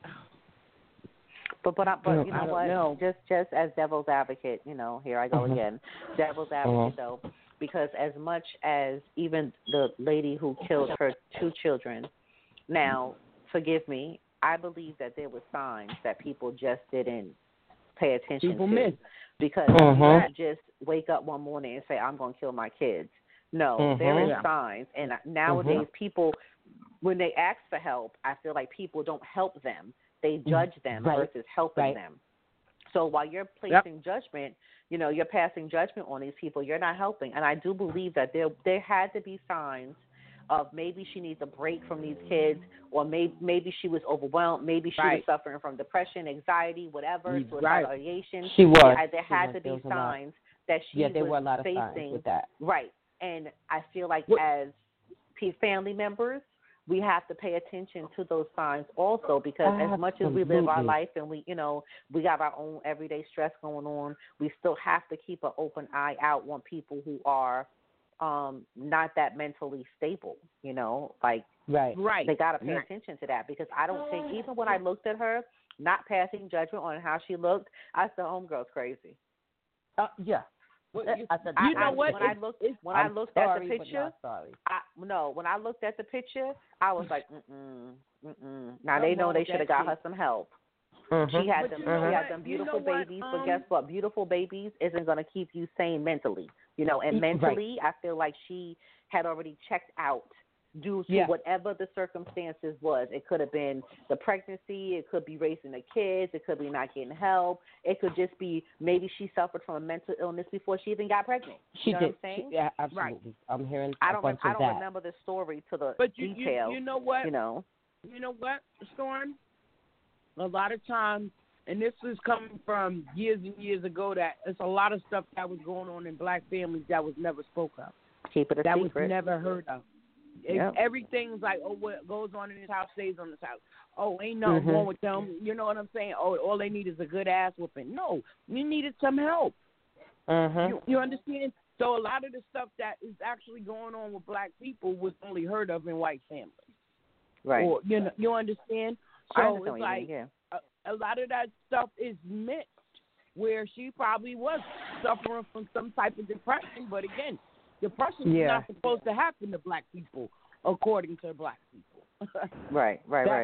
Speaker 5: But you know what? Just as devil's advocate, here I go again. Devil's advocate, though, because as much as even the lady who killed her 2 children, now, forgive me, I believe that there were signs that people just didn't pay attention to.
Speaker 8: Miss.
Speaker 5: Because you don't just wake up one morning and say, I'm going to kill my kids. No, there are signs. And nowadays, people, when they ask for help, I feel like people don't help them. They judge them versus helping them. So while you're placing judgment, you're passing judgment on these people, you're not helping. And I do believe that there had to be signs of maybe she needs a break from these kids, or maybe she was overwhelmed, maybe she was suffering from depression, anxiety, whatever, suicidal ideation.
Speaker 9: She was.
Speaker 5: There had to be signs that she was
Speaker 9: there were a lot of
Speaker 5: facing.
Speaker 9: Signs with that.
Speaker 5: Right. And I feel like as family members, we have to pay attention to those signs also, because as much as we live our life and we got our own everyday stress going on, we still have to keep an open eye out on people who are not that mentally stable, they got to pay attention to that, because I don't think, even when I looked at her, not passing judgment on how she looked, I said, homegirl's crazy.
Speaker 9: Yeah. I said,
Speaker 8: you know what?
Speaker 5: When I looked at the picture, when I looked at the picture, I was like, Now they know they should have got her some help.
Speaker 9: Mm-hmm.
Speaker 5: She had them beautiful babies, but guess what? Beautiful babies isn't going to keep you sane mentally, And mentally, I feel like she had already checked out due to whatever the circumstances was. It could have been the pregnancy. It could be raising the kids. It could be not getting help. It could just be maybe she suffered from a mental illness before she even got pregnant.
Speaker 9: She
Speaker 5: know
Speaker 9: did.
Speaker 5: What I'm saying?
Speaker 9: Yeah, absolutely. Right. I'm hearing.
Speaker 5: I don't remember the story to the detail.
Speaker 8: You know what? You know what, Storm? A lot of times, and this is coming from years and years ago, that it's a lot of stuff that was going on in black families that was never spoke of.
Speaker 5: Keep it a
Speaker 8: that
Speaker 5: secret.
Speaker 8: Was never heard of. Everything's like, what goes on in this house stays on this house. Oh, ain't nothing wrong with them. You know what I'm saying? Oh, all they need is a good ass whooping. No, you needed some help. You understand? So a lot of the stuff that is actually going on with black people was only heard of in white families.
Speaker 5: Right.
Speaker 8: Or, you understand? So it's like a lot of that stuff is mixed, where she probably was suffering from some type of depression. But again, depression is not supposed to happen to black people, according to black people.
Speaker 5: Right.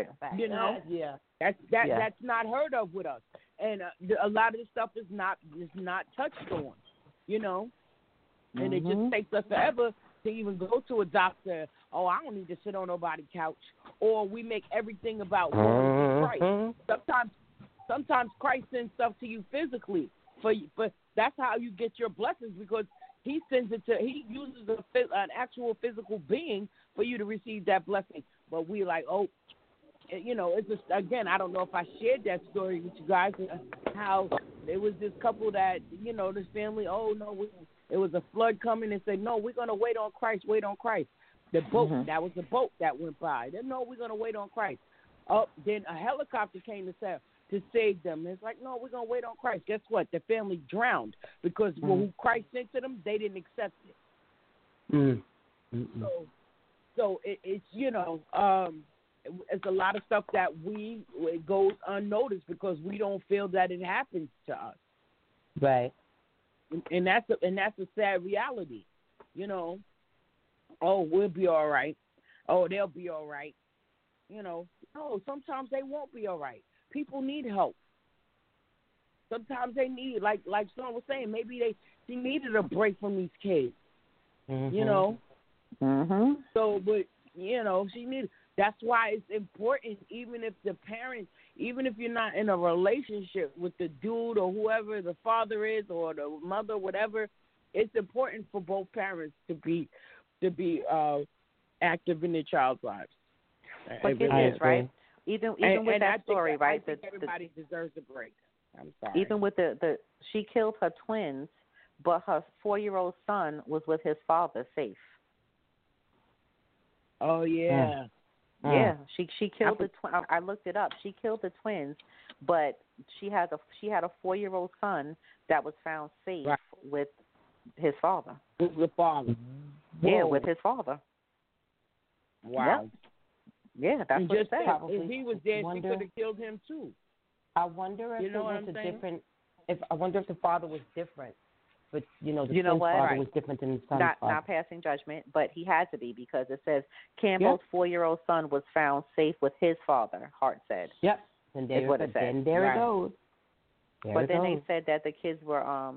Speaker 8: That's not heard of with us, and a lot of the stuff is not touched on, and it just takes us forever to even go to a doctor. Oh, I don't need to sit on nobody's couch. Or we make everything about Christ. Sometimes Christ sends stuff to you physically, but that's how you get your blessings, because He uses an actual physical being for you to receive that blessing. But we like, it's just, again, I don't know if I shared that story with you guys, how there was this couple that, this family, it was a flood coming, and said, no, we're going to wait on Christ. The boat, that was the boat that went by. They no, we're going to wait on Christ. Then a helicopter came to save them. It's like, no, we're going to wait on Christ. Guess what? The family drowned because who Christ sent to them, they didn't accept it. So it's, it's a lot of stuff that it goes unnoticed because we don't feel that it happens to us.
Speaker 9: Right.
Speaker 8: And that's a sad reality, Oh, we'll be all right. Oh, they'll be all right. No, sometimes they won't be all right. People need help. Sometimes they need, like someone was saying, maybe she needed a break from these kids. So, but she needed. That's why it's important, even if you're not in a relationship with the dude or whoever the father is or the mother, whatever, it's important for both parents to be active in their child's lives.
Speaker 5: But it is, right? Even with that story, right?
Speaker 8: I think everybody deserves a break. I'm sorry.
Speaker 5: Even with she killed her twins, but her 4-year-old son was with his father, safe.
Speaker 8: Oh yeah.
Speaker 5: Yeah, she killed the twins. I looked it up. She killed the twins, but she had a 4-year-old son that was found safe with his father.
Speaker 8: With the father.
Speaker 5: Yeah, with his father.
Speaker 8: Wow.
Speaker 5: Yep. Yeah, that's what it said.
Speaker 8: If he was dead, she could have killed him too.
Speaker 9: I wonder if I wonder if the father was different. But, the twin father was different than the son's father.
Speaker 5: Not passing judgment, but he had to be, because it says Campbell's 4-year-old son was found safe with his father, Hart said.
Speaker 9: Yep. And there it goes.
Speaker 5: But then they said that the kids were,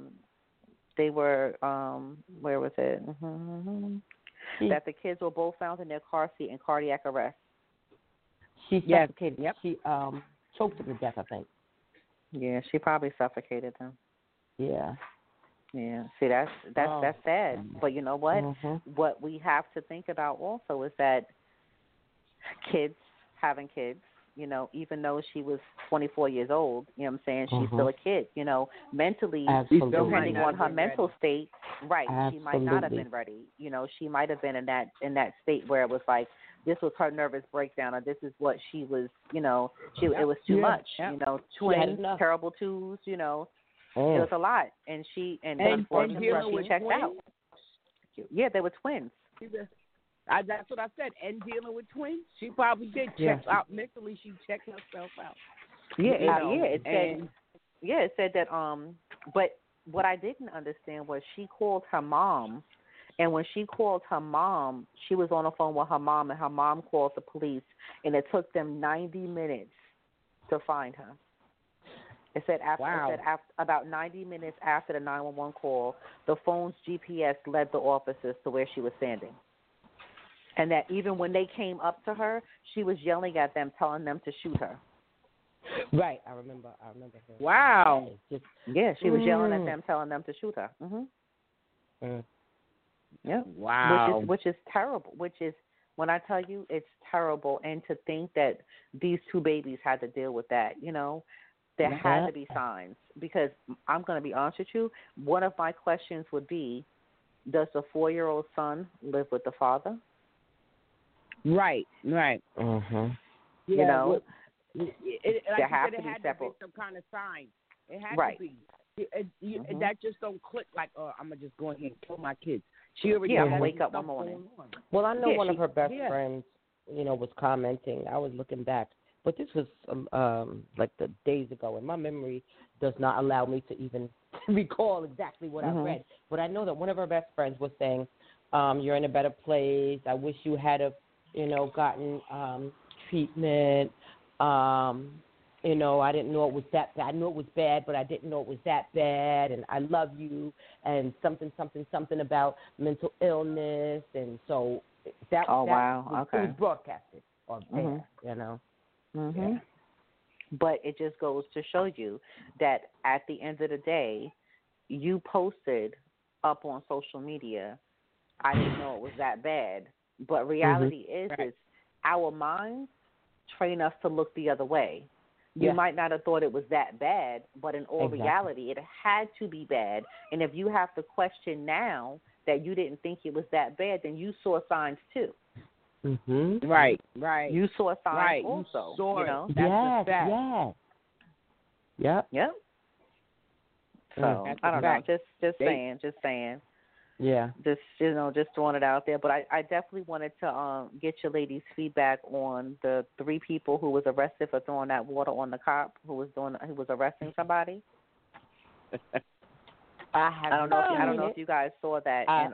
Speaker 5: where was it? That the kids were both found in their car seat in cardiac arrest.
Speaker 9: She suffocated. Yep. She choked them to death, I think.
Speaker 5: Yeah, she probably suffocated them.
Speaker 9: Yeah.
Speaker 5: Yeah. See, that's sad. But you know what? What we have to think about also is that kids having kids, even though she was 24 years old, you know what I'm saying, she's still a kid, mentally, depending on her mental state, right, she might not have been ready. She might have been in that state where it was like, this was her nervous breakdown, or this is what she was, it was too much, twins, terrible twos, it was a lot. And unfortunately, she checked out. Yeah, they were twins.
Speaker 8: That's what I said. And dealing with twins, she probably did check out mentally. She checked herself out.
Speaker 5: Yeah, it said that. But what I didn't understand was she called her mom, and when she called her mom, she was on the phone with her mom, and her mom called the police, and it took them 90 minutes to find her. It said about 90 minutes after the 911 call, the phone's GPS led the officers to where she was standing. And that even when they came up to her, she was yelling at them, telling them to shoot her.
Speaker 9: Right, I remember her.
Speaker 8: Wow.
Speaker 5: Yeah, she was yelling at them, telling them to shoot her. Yeah.
Speaker 8: Wow.
Speaker 5: Which is terrible. Which is, when I tell you, it's terrible. And to think that these two babies had to deal with that, you know, there had to be signs. Because I'm going to be honest with you, one of my questions would be, does the 4-year-old son live with the father?
Speaker 8: Right.
Speaker 9: Mm-hmm.
Speaker 5: You know,
Speaker 8: there
Speaker 5: had
Speaker 8: to
Speaker 5: be
Speaker 8: be
Speaker 5: separate.
Speaker 8: some kind of sign. It had
Speaker 5: right.
Speaker 8: to be. That just don't click like, I'm going to just go ahead and kill my kids. She already
Speaker 5: I'm going to wake up one morning.
Speaker 9: Well, I know one of her best friends, you know, was commenting. I was looking back. But this was like the days ago, and my memory does not allow me to even recall exactly what I read. But I know that one of her best friends was saying, you're in a better place. I wish you had gotten treatment. You know, I didn't know it was that bad. I knew it was bad, but I didn't know it was that bad. And I love you, and something about mental illness. And so that was broadcasted on there, you know.
Speaker 5: Yeah. But it just goes to show you that at the end of the day, you posted up on social media, I didn't know it was that bad. But reality is our minds train us to look the other way. You might not have thought it was that bad, but in all reality, it had to be bad. And if you have to question now that you didn't think it was that bad, then you saw signs too.
Speaker 9: Mm-hmm.
Speaker 8: Right.
Speaker 5: You saw signs also.
Speaker 8: You saw
Speaker 5: you know?
Speaker 9: Yes. Yep.
Speaker 5: So I don't know. Just saying.
Speaker 9: Yeah.
Speaker 5: Just throwing it out there. But I definitely wanted to get your ladies' feedback on the 3 people who was arrested for throwing that water on the cop who was arresting somebody. I don't know if you guys saw that. I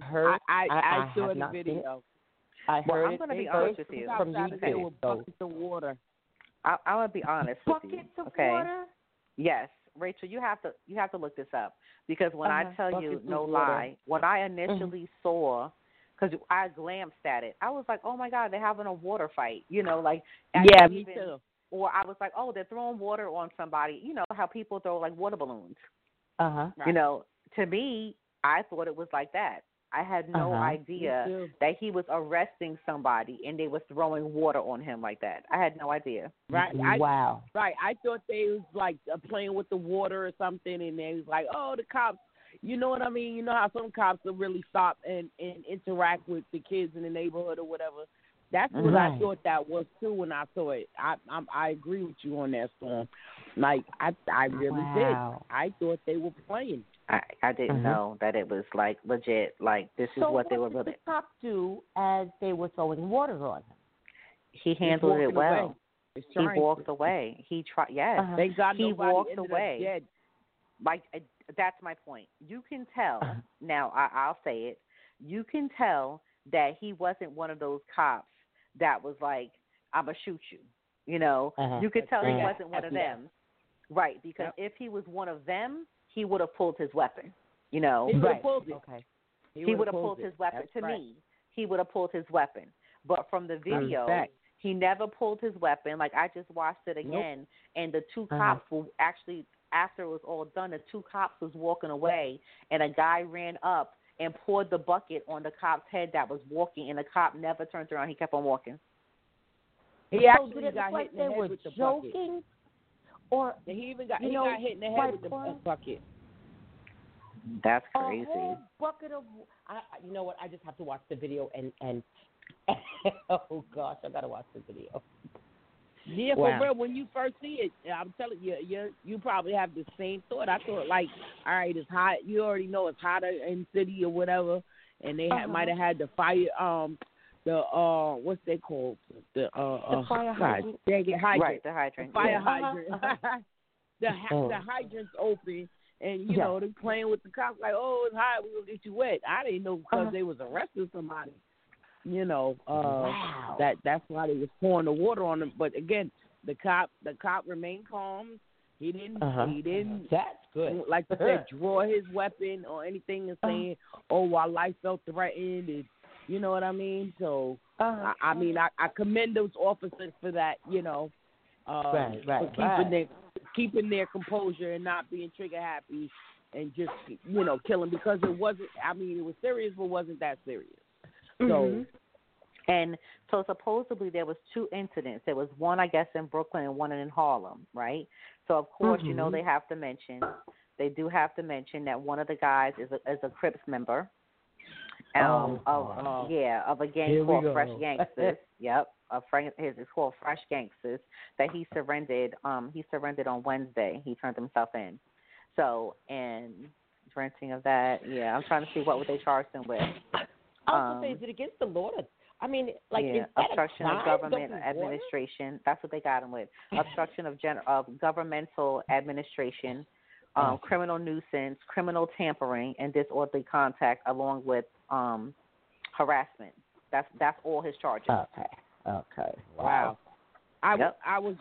Speaker 8: saw the video.
Speaker 5: I'm going to be honest with you.
Speaker 8: From YouTube. With buckets of water.
Speaker 5: I'm going to be honest with you.
Speaker 9: Buckets of water?
Speaker 5: Yes. Rachel, you have to look this up, because when I tell you, no lie, when I initially saw, because I glanced at it, I was like, oh my God, they're having a water fight, you know, like.
Speaker 8: Me too.
Speaker 5: Or I was like, oh, they're throwing water on somebody, you know, how people throw like water balloons.
Speaker 9: Right.
Speaker 5: You know, to me, I thought it was like that. I had no idea that he was arresting somebody and they were throwing water on him like that. I had no idea.
Speaker 8: Right.
Speaker 9: Wow.
Speaker 8: Right. I thought they was like playing with the water or something, and they was like, oh, the cops. You know what I mean? You know how some cops will really stop and interact with the kids in the neighborhood or whatever. That's what I thought that was too when I saw it. I agree with you on that, Storm. Like I really did. I thought they were playing.
Speaker 5: I didn't know that it was like legit. Like this is what they were really.
Speaker 9: So what did the cop do as they were throwing water on him?
Speaker 5: He handled it well.
Speaker 8: He
Speaker 5: walked away. He tried. Yes,
Speaker 8: thank God
Speaker 5: he walked away.
Speaker 8: Dead.
Speaker 5: Like that's my point. You can tell. Now I'll say it. You can tell that he wasn't one of those cops that was like, "I'm gonna shoot you." You know, you could tell he wasn't one of them. Right, because if he was one of them, he would have pulled his weapon, you know.
Speaker 8: He would have pulled it.
Speaker 9: Okay.
Speaker 5: He would have pulled his weapon.
Speaker 8: That's
Speaker 5: me, he would have pulled his weapon. But from the video, he never pulled his weapon. Like, I just watched it again, and the 2 cops were actually, after it was all done, the 2 cops was walking away, and a guy ran up and poured the bucket on the cop's head that was walking, and the cop never turned around. He kept on walking.
Speaker 8: He actually
Speaker 9: did it
Speaker 8: got
Speaker 9: look
Speaker 8: hit
Speaker 9: like
Speaker 8: in the
Speaker 9: they
Speaker 8: head
Speaker 9: were
Speaker 8: with the
Speaker 9: joking?
Speaker 8: bucket.
Speaker 9: Or
Speaker 8: he even got hit in the head with the bucket.
Speaker 5: That's crazy.
Speaker 9: A whole bucket of. You know what? I just have to watch the video and oh gosh, I gotta watch the video.
Speaker 8: Yeah, for real. When you first see it, I'm telling you, you probably have the same thought. I thought like, all right, it's hot. You already know it's hotter in the city or whatever, and they might have had the fire. What's they called? The
Speaker 9: fire hydrant.
Speaker 5: Right, the hydrant.
Speaker 8: The fire hydrant. The hydrant's open, And, you know, they playing with the cops like, oh, it's hot, we're going to get you wet. I didn't know because they was arresting somebody. You know,
Speaker 9: wow.
Speaker 8: That's why they was pouring the water on them. But, again, the cop remained calm. He didn't.
Speaker 9: That's good.
Speaker 8: Like you said, draw his weapon or anything and saying, "Oh, our life felt threatened." And, you know what I mean? So, I mean, I commend those officers for that. You know, for keeping their composure and not being trigger happy and just killing because it wasn't. I mean, it was serious, but wasn't that serious. So.
Speaker 5: And so supposedly there was 2 incidents. There was one, I guess, in Brooklyn and one in Harlem, right? So, of course, they do have to mention that one of the guys is a Crips member of a gang called Fresh Gangsters. Yep, it's called Fresh Gangsters that he surrendered. He surrendered on Wednesday. He turned himself in. So, and renting of that, I'm trying to see what would they charge him with.
Speaker 9: Also, is it against the law? I mean, like is that
Speaker 5: obstruction of government administration. That's what they got him with. Obstruction of governmental administration, criminal nuisance, criminal tampering, and disorderly contact, along with harassment. That's all his charges.
Speaker 9: Okay.
Speaker 8: Wow. I was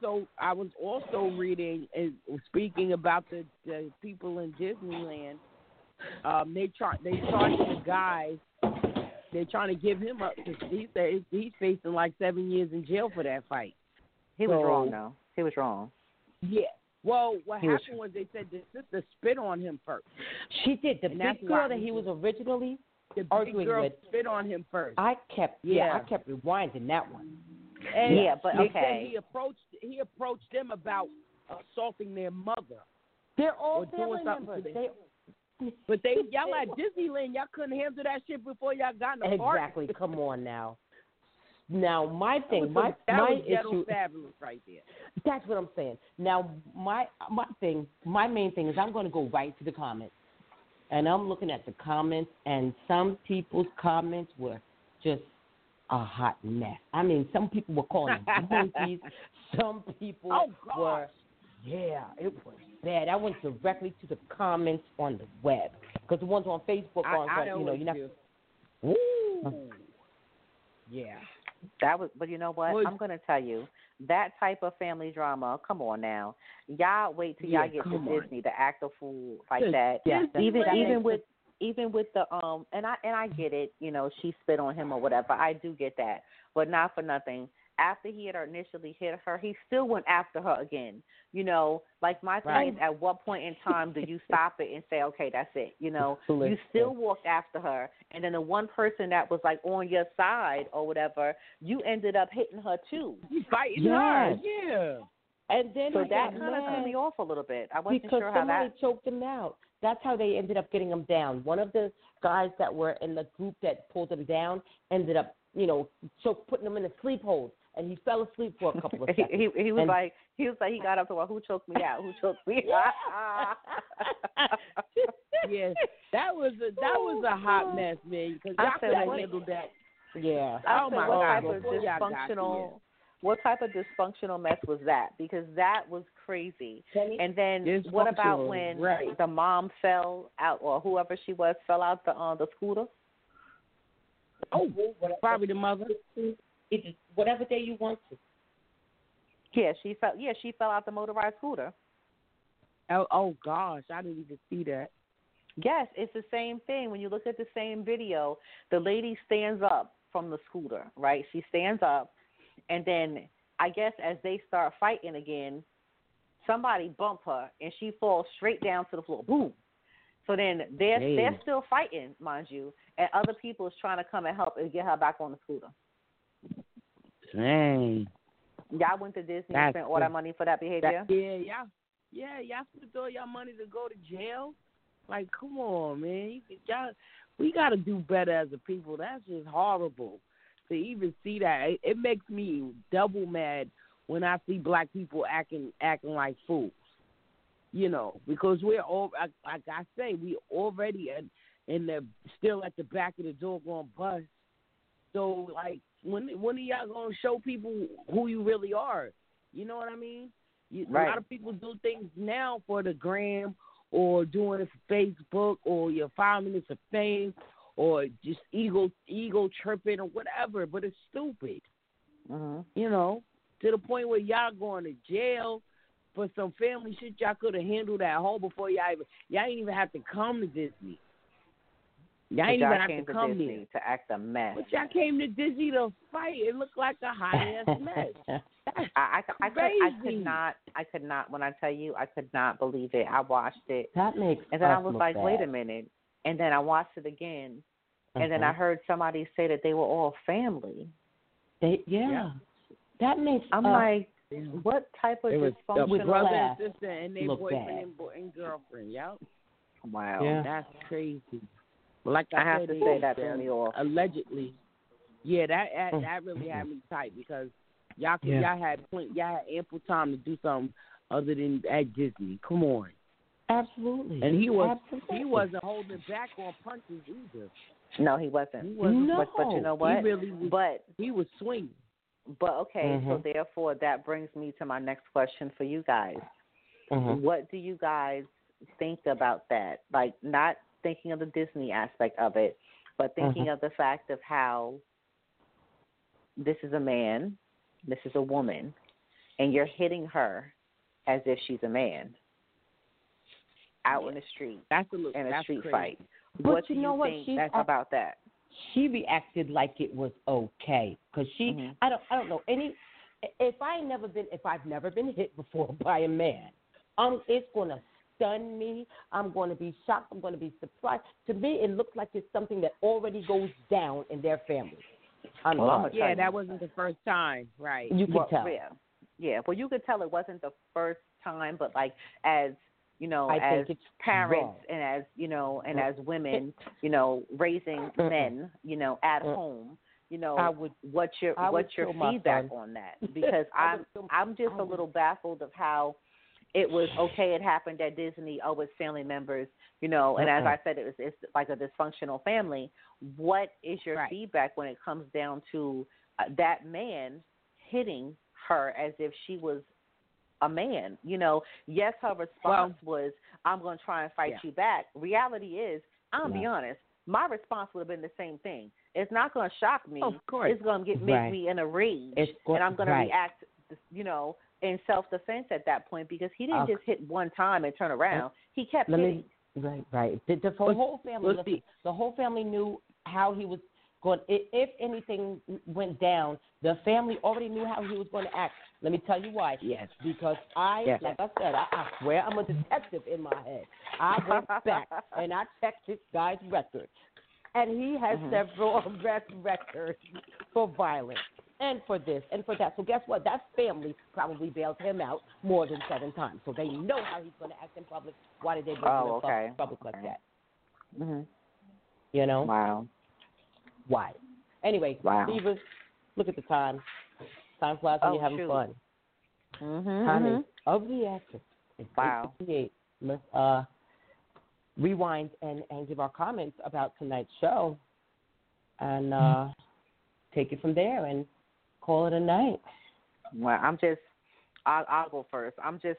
Speaker 8: also reading and speaking about the people in Disneyland. They charging the guys. They're trying to give him up because he's facing like 7 years in jail for that fight.
Speaker 5: He was wrong, though. He was wrong.
Speaker 8: Yeah. Well, what happened was they said the sister spit on him first.
Speaker 9: She did. The big girl that he was originally arguing
Speaker 8: big girl
Speaker 9: with
Speaker 8: spit on him first.
Speaker 9: I kept rewinding that one.
Speaker 8: And
Speaker 5: but
Speaker 8: they said he approached them about assaulting their mother.
Speaker 9: They're all family members.
Speaker 8: But y'all at Disneyland, y'all couldn't handle that shit before y'all got in the park.
Speaker 9: Exactly. Come on now. Now my thing, my issue,
Speaker 8: fabulous right there.
Speaker 9: That's what I'm saying. Now my main thing is I'm going to go right to the comments, and I'm looking at the comments, and some people's comments were just a hot mess. I mean, some people were calling them monkeys. Some people were. Yeah, it was bad. I went directly to the comments on the web because the ones on Facebook aren't. You're not. Woo.
Speaker 8: Yeah.
Speaker 5: That was, but you know what? I'm going to tell you that type of family drama. Come on now, y'all wait till y'all get to Disney to act a fool like that.
Speaker 9: Yeah.
Speaker 5: Even with the and I get it. You know, she spit on him or whatever. I do get that, but not for nothing. After he had initially hit her, he still went after her again. You know, like my thing is, at what point in time do you stop it and say, okay, that's it? You know, you still walked after her, and then the one person that was like on your side or whatever, you ended up hitting her too.
Speaker 8: You fighting her, yeah.
Speaker 9: And then
Speaker 5: so that kind of threw me off a little bit. I wasn't sure how that.
Speaker 9: Because somebody choked him out. That's how they ended up getting him down. One of the guys that were in the group that pulled him down ended up, putting him in a sleep hold. And he fell asleep for a couple of seconds.
Speaker 5: he was like he got up to who choked me out? Who choked me out?
Speaker 8: Yes, that was a hot mess, man. Because y'all could have handled that.
Speaker 9: Yeah.
Speaker 5: Oh my God. What type of dysfunctional mess was that? Because that was crazy. And then what about when the mom fell out, or whoever she was fell out the scooter?
Speaker 8: Oh, probably the mother.
Speaker 9: Whatever day you want to.
Speaker 5: Yeah, she fell out the motorized scooter.
Speaker 8: Oh gosh, I didn't even see that.
Speaker 5: Yes, it's the same thing. When you look at the same video, the lady stands up from the scooter, right? She stands up, and then I guess as they start fighting again, somebody bump her, and she falls straight down to the floor. Boom. So then they're still fighting, mind you, and other people is trying to come and help and get her back on the scooter.
Speaker 8: Dang.
Speaker 5: Y'all went to Disney and spent all that money for that behavior?
Speaker 8: Y'all spent all y'all money to go to jail? Like, come on, man. We got to do better as a people. That's just horrible to even see that. It makes me double mad when I see black people acting like fools. Because we're all, like I say, we already still at the back of the doggone bus. So, like, when are y'all going to show people who you really are? You know what I mean? A lot of people do things now for the gram or doing it for Facebook or your 5 minutes of fame or just ego tripping or whatever. But it's stupid. You know, to the point where y'all going to jail for some family shit y'all could have handled at home before y'all ain't even have to come to Disney. Y'all ain't even have to come
Speaker 5: Disney
Speaker 8: here
Speaker 5: to act a mess.
Speaker 8: But y'all came to Disney to fight. It looked like a hot ass mess.
Speaker 5: I could not. When I tell you, I could not believe it. I watched it.
Speaker 9: That makes
Speaker 5: and then I was
Speaker 9: look
Speaker 5: like,
Speaker 9: bad.
Speaker 5: wait a minute. And then I watched it again, and then I heard somebody say that they were all family.
Speaker 9: That makes.
Speaker 5: I'm like, what type of dysfunctional
Speaker 8: brother and sister and their
Speaker 9: look
Speaker 8: boyfriend
Speaker 9: bad.
Speaker 8: and girlfriend? Yep.
Speaker 5: Wow.
Speaker 9: Yeah.
Speaker 8: That's crazy. Like
Speaker 5: I
Speaker 8: I
Speaker 5: have
Speaker 8: said,
Speaker 5: to say that threw me off.
Speaker 8: Allegedly. Yeah, that really had me tight because y'all had ample time to do something other than at Disney. Come on.
Speaker 9: Absolutely.
Speaker 8: And he wasn't holding back on punches either.
Speaker 5: No, he wasn't.
Speaker 9: No.
Speaker 5: But you know what?
Speaker 8: He really was. He was swinging.
Speaker 5: But okay, so therefore that brings me to my next question for you guys. What do you guys think about that? Like, not thinking of the Disney aspect of it, but thinking of the fact of how this is a man, this is a woman, and you're hitting her as if she's a man out in the street in a street fight.
Speaker 9: But
Speaker 5: what do you think about that?
Speaker 9: She reacted like it was okay because she. I don't know any. If I've never been hit before by a man, it's gonna stun me. I'm going to be shocked. I'm going to be surprised. To me, it looks like it's something that already goes down in their family.
Speaker 8: That wasn't the first time, right?
Speaker 9: You could tell.
Speaker 5: Yeah. Well, you could tell it wasn't the first time, but like as you know,
Speaker 9: I
Speaker 5: as
Speaker 9: think it's
Speaker 5: parents
Speaker 9: wrong.
Speaker 5: and as you know, and as women, you know, raising men, you know, at home. You know, what's your feedback on that? Because I'm just a little baffled of how it was okay. It happened at Disney. Oh, it's family members, you know. And as I said, it's like a dysfunctional family. What is your feedback when it comes down to that man hitting her as if she was a man? You know, yes, her response was, "I'm going to try and fight you back." Reality is, I'll be honest. My response would have been the same thing. It's not going to shock me.
Speaker 8: Of course.
Speaker 5: It's going to make me in a rage, and I'm going to react, you know, in self-defense at that point because he didn't just hit one time and turn around. He kept hitting.
Speaker 9: Right. The whole family. The whole family knew how he was going. If anything went down, the family already knew how he was going to act. Let me tell you why.
Speaker 8: Yes.
Speaker 9: Because like I said, I swear I'm a detective in my head. I went back and I checked this guy's record, and he has several arrest records for violence. And for this, and for that. So guess what? That family probably bailed him out more than 7 times. So they know how he's going to act in public. Why did they bring him in public like that? You know?
Speaker 5: Wow.
Speaker 9: Why? Anyway, Divas, look at the time. Time flies when you're having fun. Time is of the essence. It's 8:58. Let's rewind and give our comments about tonight's show and take it from there and call it a night.
Speaker 5: Well, I'll go first. I'm just,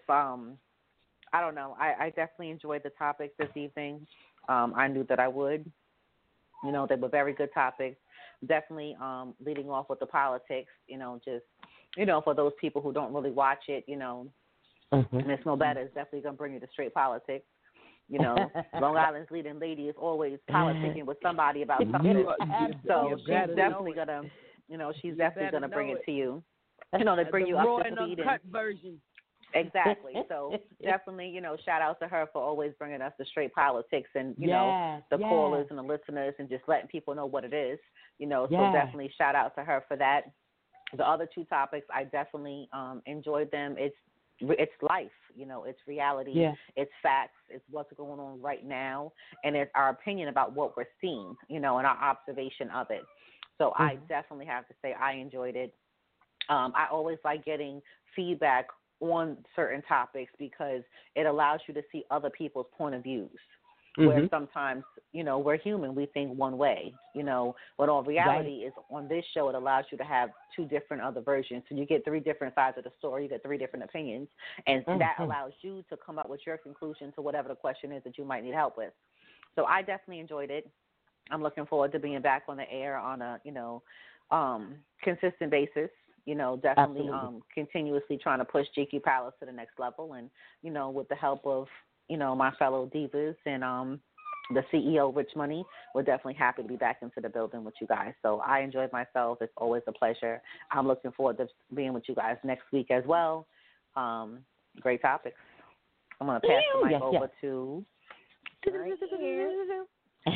Speaker 5: I don't know. I definitely enjoyed the topics this evening. I knew that I would. You know, they were very good topics. Definitely leading off with the politics, you know, just, you know, for those people who don't really watch it, you know, Miss Nobetta is definitely going to bring you to straight politics. You know, Long Island's leading lady is always politicking with somebody about something. So she's definitely going to, you know, she's definitely going to bring it to you. You know, to bring you up to speed.
Speaker 8: Version.
Speaker 5: Exactly. So definitely, you know, shout out to her for always bringing us the straight politics and, you know, the callers and the listeners and just letting people know what it is. You know, so definitely shout out to her for that. The other 2 topics, I definitely enjoyed them. It's life, you know, it's reality, it's facts, it's what's going on right now, and it's our opinion about what we're seeing, you know, and our observation of it. So I definitely have to say I enjoyed it. I always like getting feedback on certain topics because it allows you to see other people's point of views. where sometimes, we're human. We think one way, but all reality is on this show, it allows you to have two different other versions. So you get three different sides of the story. You get three different opinions, and that allows you to come up with your conclusion to whatever the question is that you might need help with. So I definitely enjoyed it. I'm looking forward to being back on the air on a, consistent basis. Definitely continuously trying to push GQ Palace to the next level, and with the help of my fellow divas and the CEO Rich Money, we're definitely happy to be back into the building with you guys. So I enjoyed myself. It's always a pleasure. I'm looking forward to being with you guys next week as well. Great topics. I'm going to pass the mic over to right here.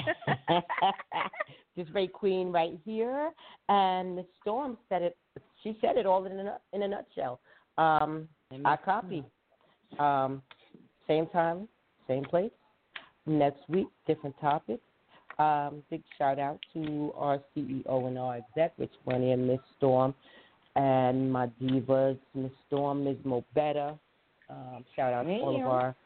Speaker 9: This great queen right here, and Miss Storm said it. She said it all in a nutshell. I copy. Same time, same place. Next week, different topics. Big shout out to our CEO and our exec, Rich Money and Miss Storm, and my divas, Miss Storm, Ms. Mobetta. Shout out to all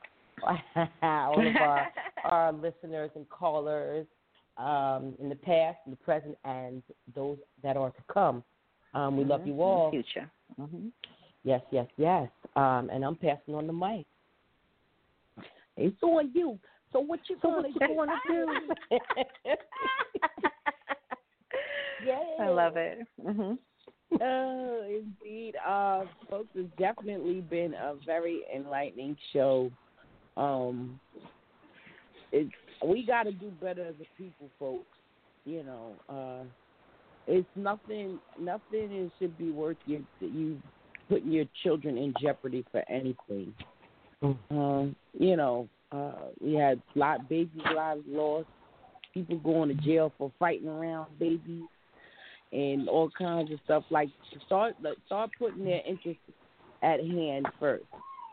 Speaker 9: of our listeners and callers in the past, in the present, and those that are to come. We love you all.
Speaker 5: In the future. Mm-hmm.
Speaker 9: Yes. And I'm passing on the mic. It's on you. So what you going to do?
Speaker 5: I love it. Mm-hmm.
Speaker 8: Indeed. Folks, it's definitely been a very enlightening show. We got to do better as a people, folks. It's nothing should be worth you putting your children in jeopardy for anything. We had babies' lives lost, people going to jail for fighting around babies, and all kinds of stuff. Like, start putting their interests at hand first.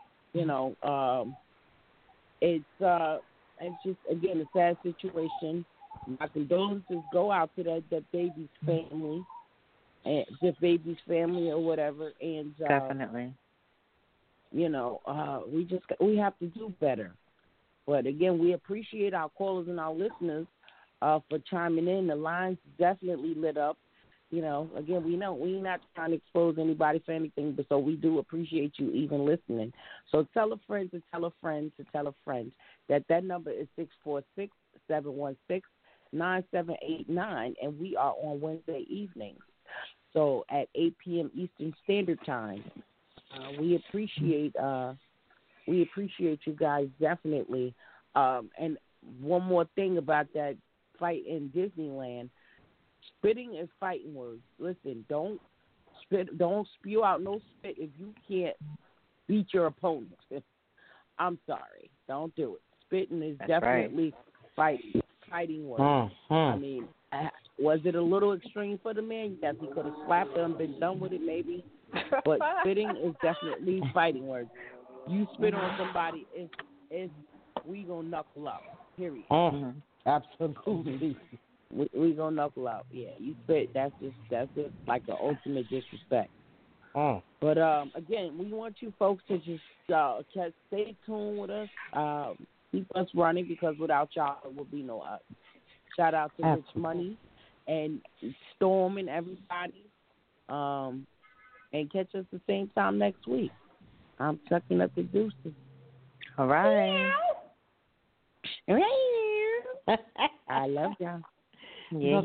Speaker 8: It's just, again, a sad situation. My condolences go out to that baby's family, and the baby's family or whatever. And
Speaker 5: definitely,
Speaker 8: we have to do better. But again, we appreciate our callers and our listeners for chiming in. The lines definitely lit up. Again, we know we're not trying to expose anybody for anything, but so we do appreciate you even listening. So tell a friend to tell a friend to tell a friend that number is 646-716-9789, and we are on Wednesday evenings, so at 8 p.m. Eastern Standard Time. We appreciate you guys definitely. And one more thing about that fight in Disneyland. Spitting is fighting words. Listen, don't spew out no spit if you can't beat your opponent. I'm sorry. Don't do it. Spitting is definitely fighting words. I mean, was it a little extreme for the man? Yes, he could have slapped her and been done with it maybe. But spitting is definitely fighting words. You spit on somebody, we gonna knuckle up. Period.
Speaker 9: Absolutely.
Speaker 8: We gonna knuckle out. Yeah, you spit. That's just like the ultimate disrespect. But again, we want you folks to just stay tuned with us. Keep us running, because without y'all, there will be no us. Shout out to Rich Money and Storm and everybody. And catch us the same time next week. I'm sucking up the deuces.
Speaker 5: All right.
Speaker 8: I love y'all.
Speaker 5: Yeah.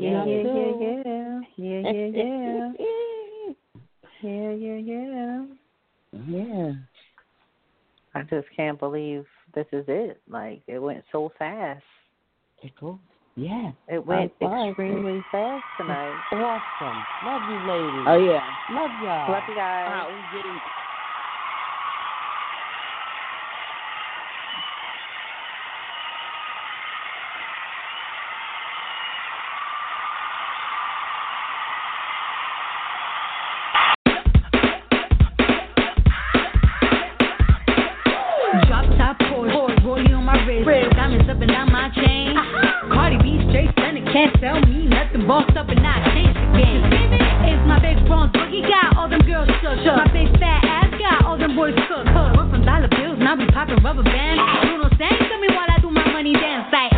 Speaker 5: I just can't believe this is it. Like, it went so fast.
Speaker 9: It went
Speaker 5: extremely fast tonight.
Speaker 9: Awesome. Love you, ladies.
Speaker 8: Oh, yeah.
Speaker 9: Love y'all.
Speaker 5: Love you guys.
Speaker 8: We're getting...
Speaker 7: Can't tell me nothing, bossed up and not changed again. It's my big bronze boogie, got all them girls shook. My big fat ass got all them boys cooked. We're from dollar bills, now we popping rubber bands. Bruno sang to me while I do my money dance like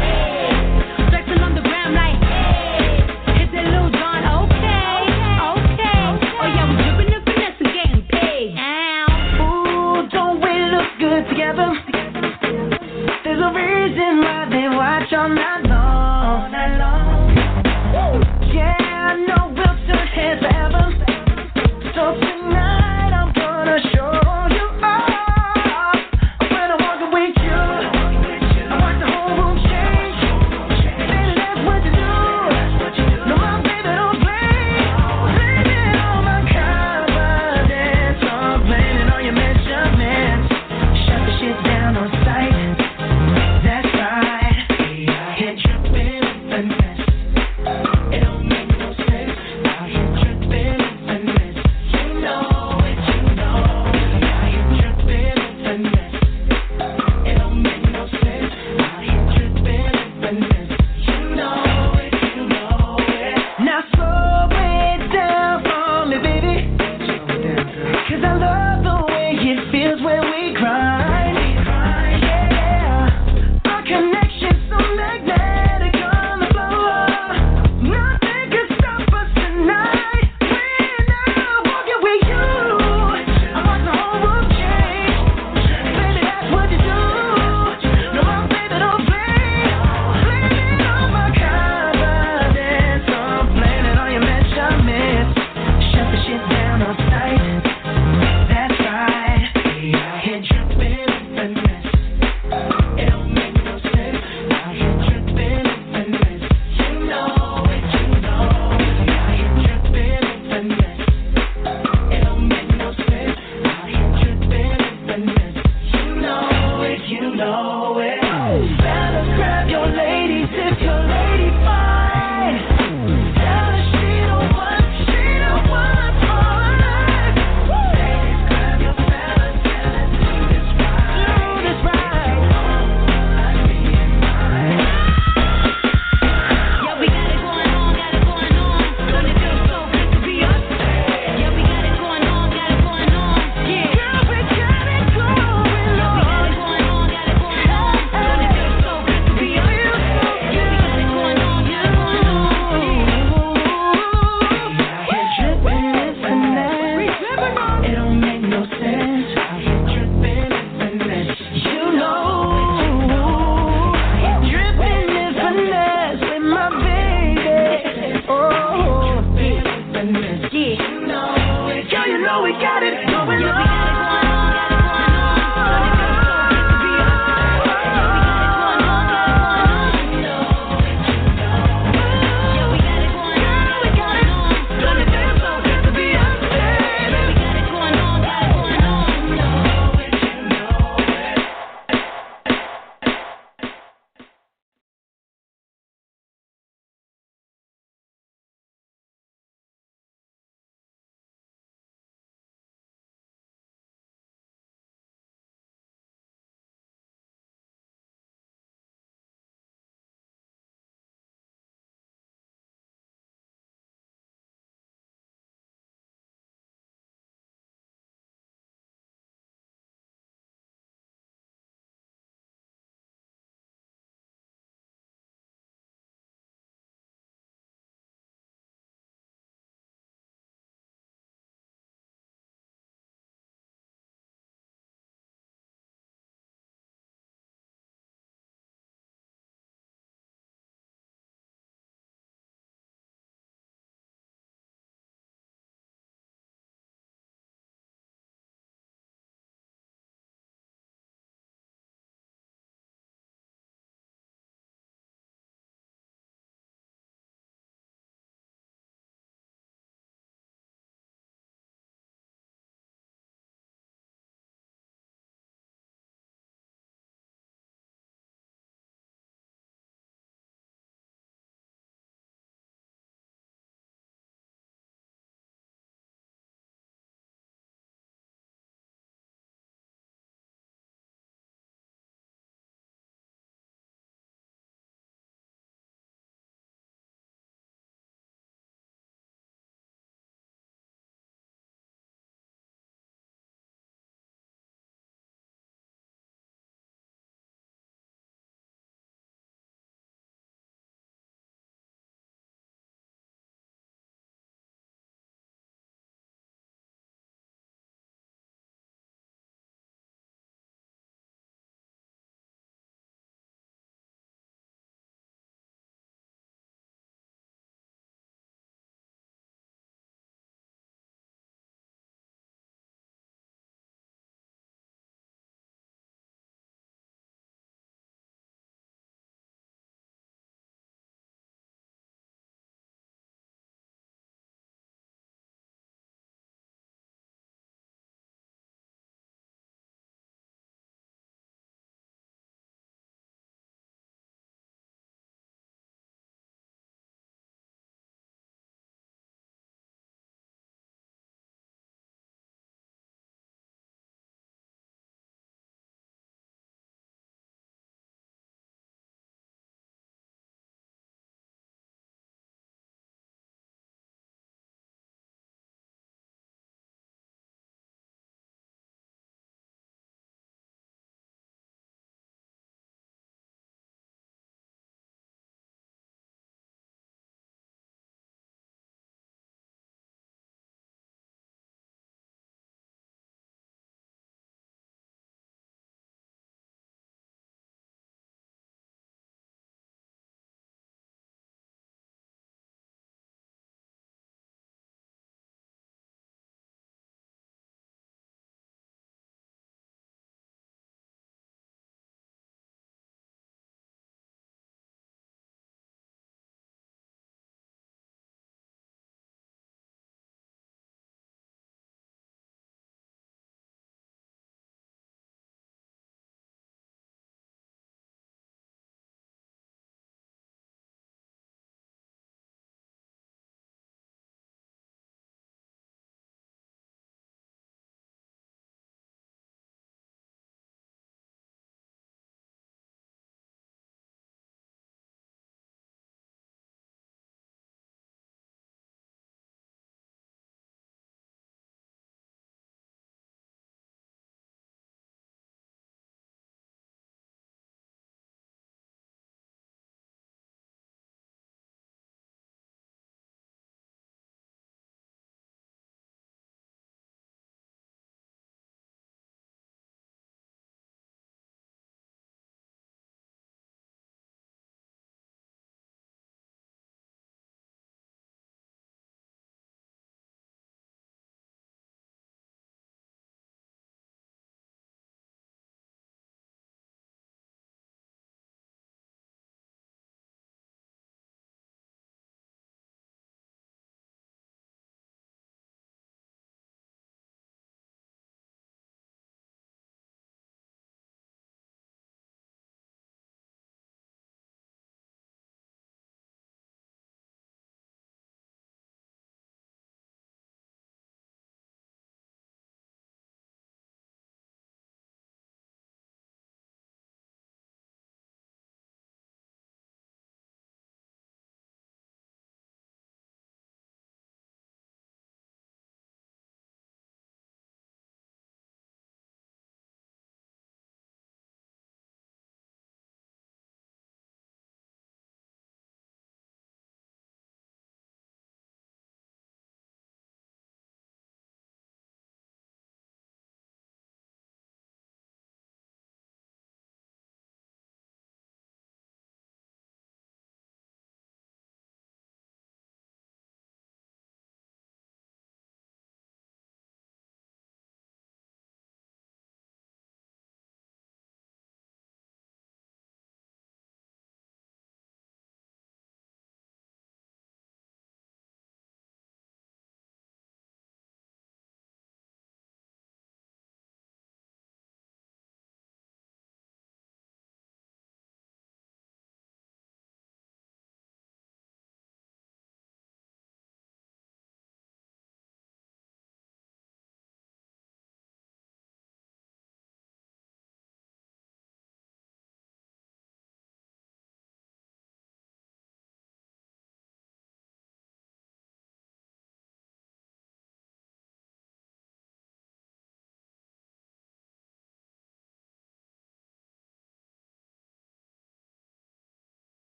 Speaker 10: you're not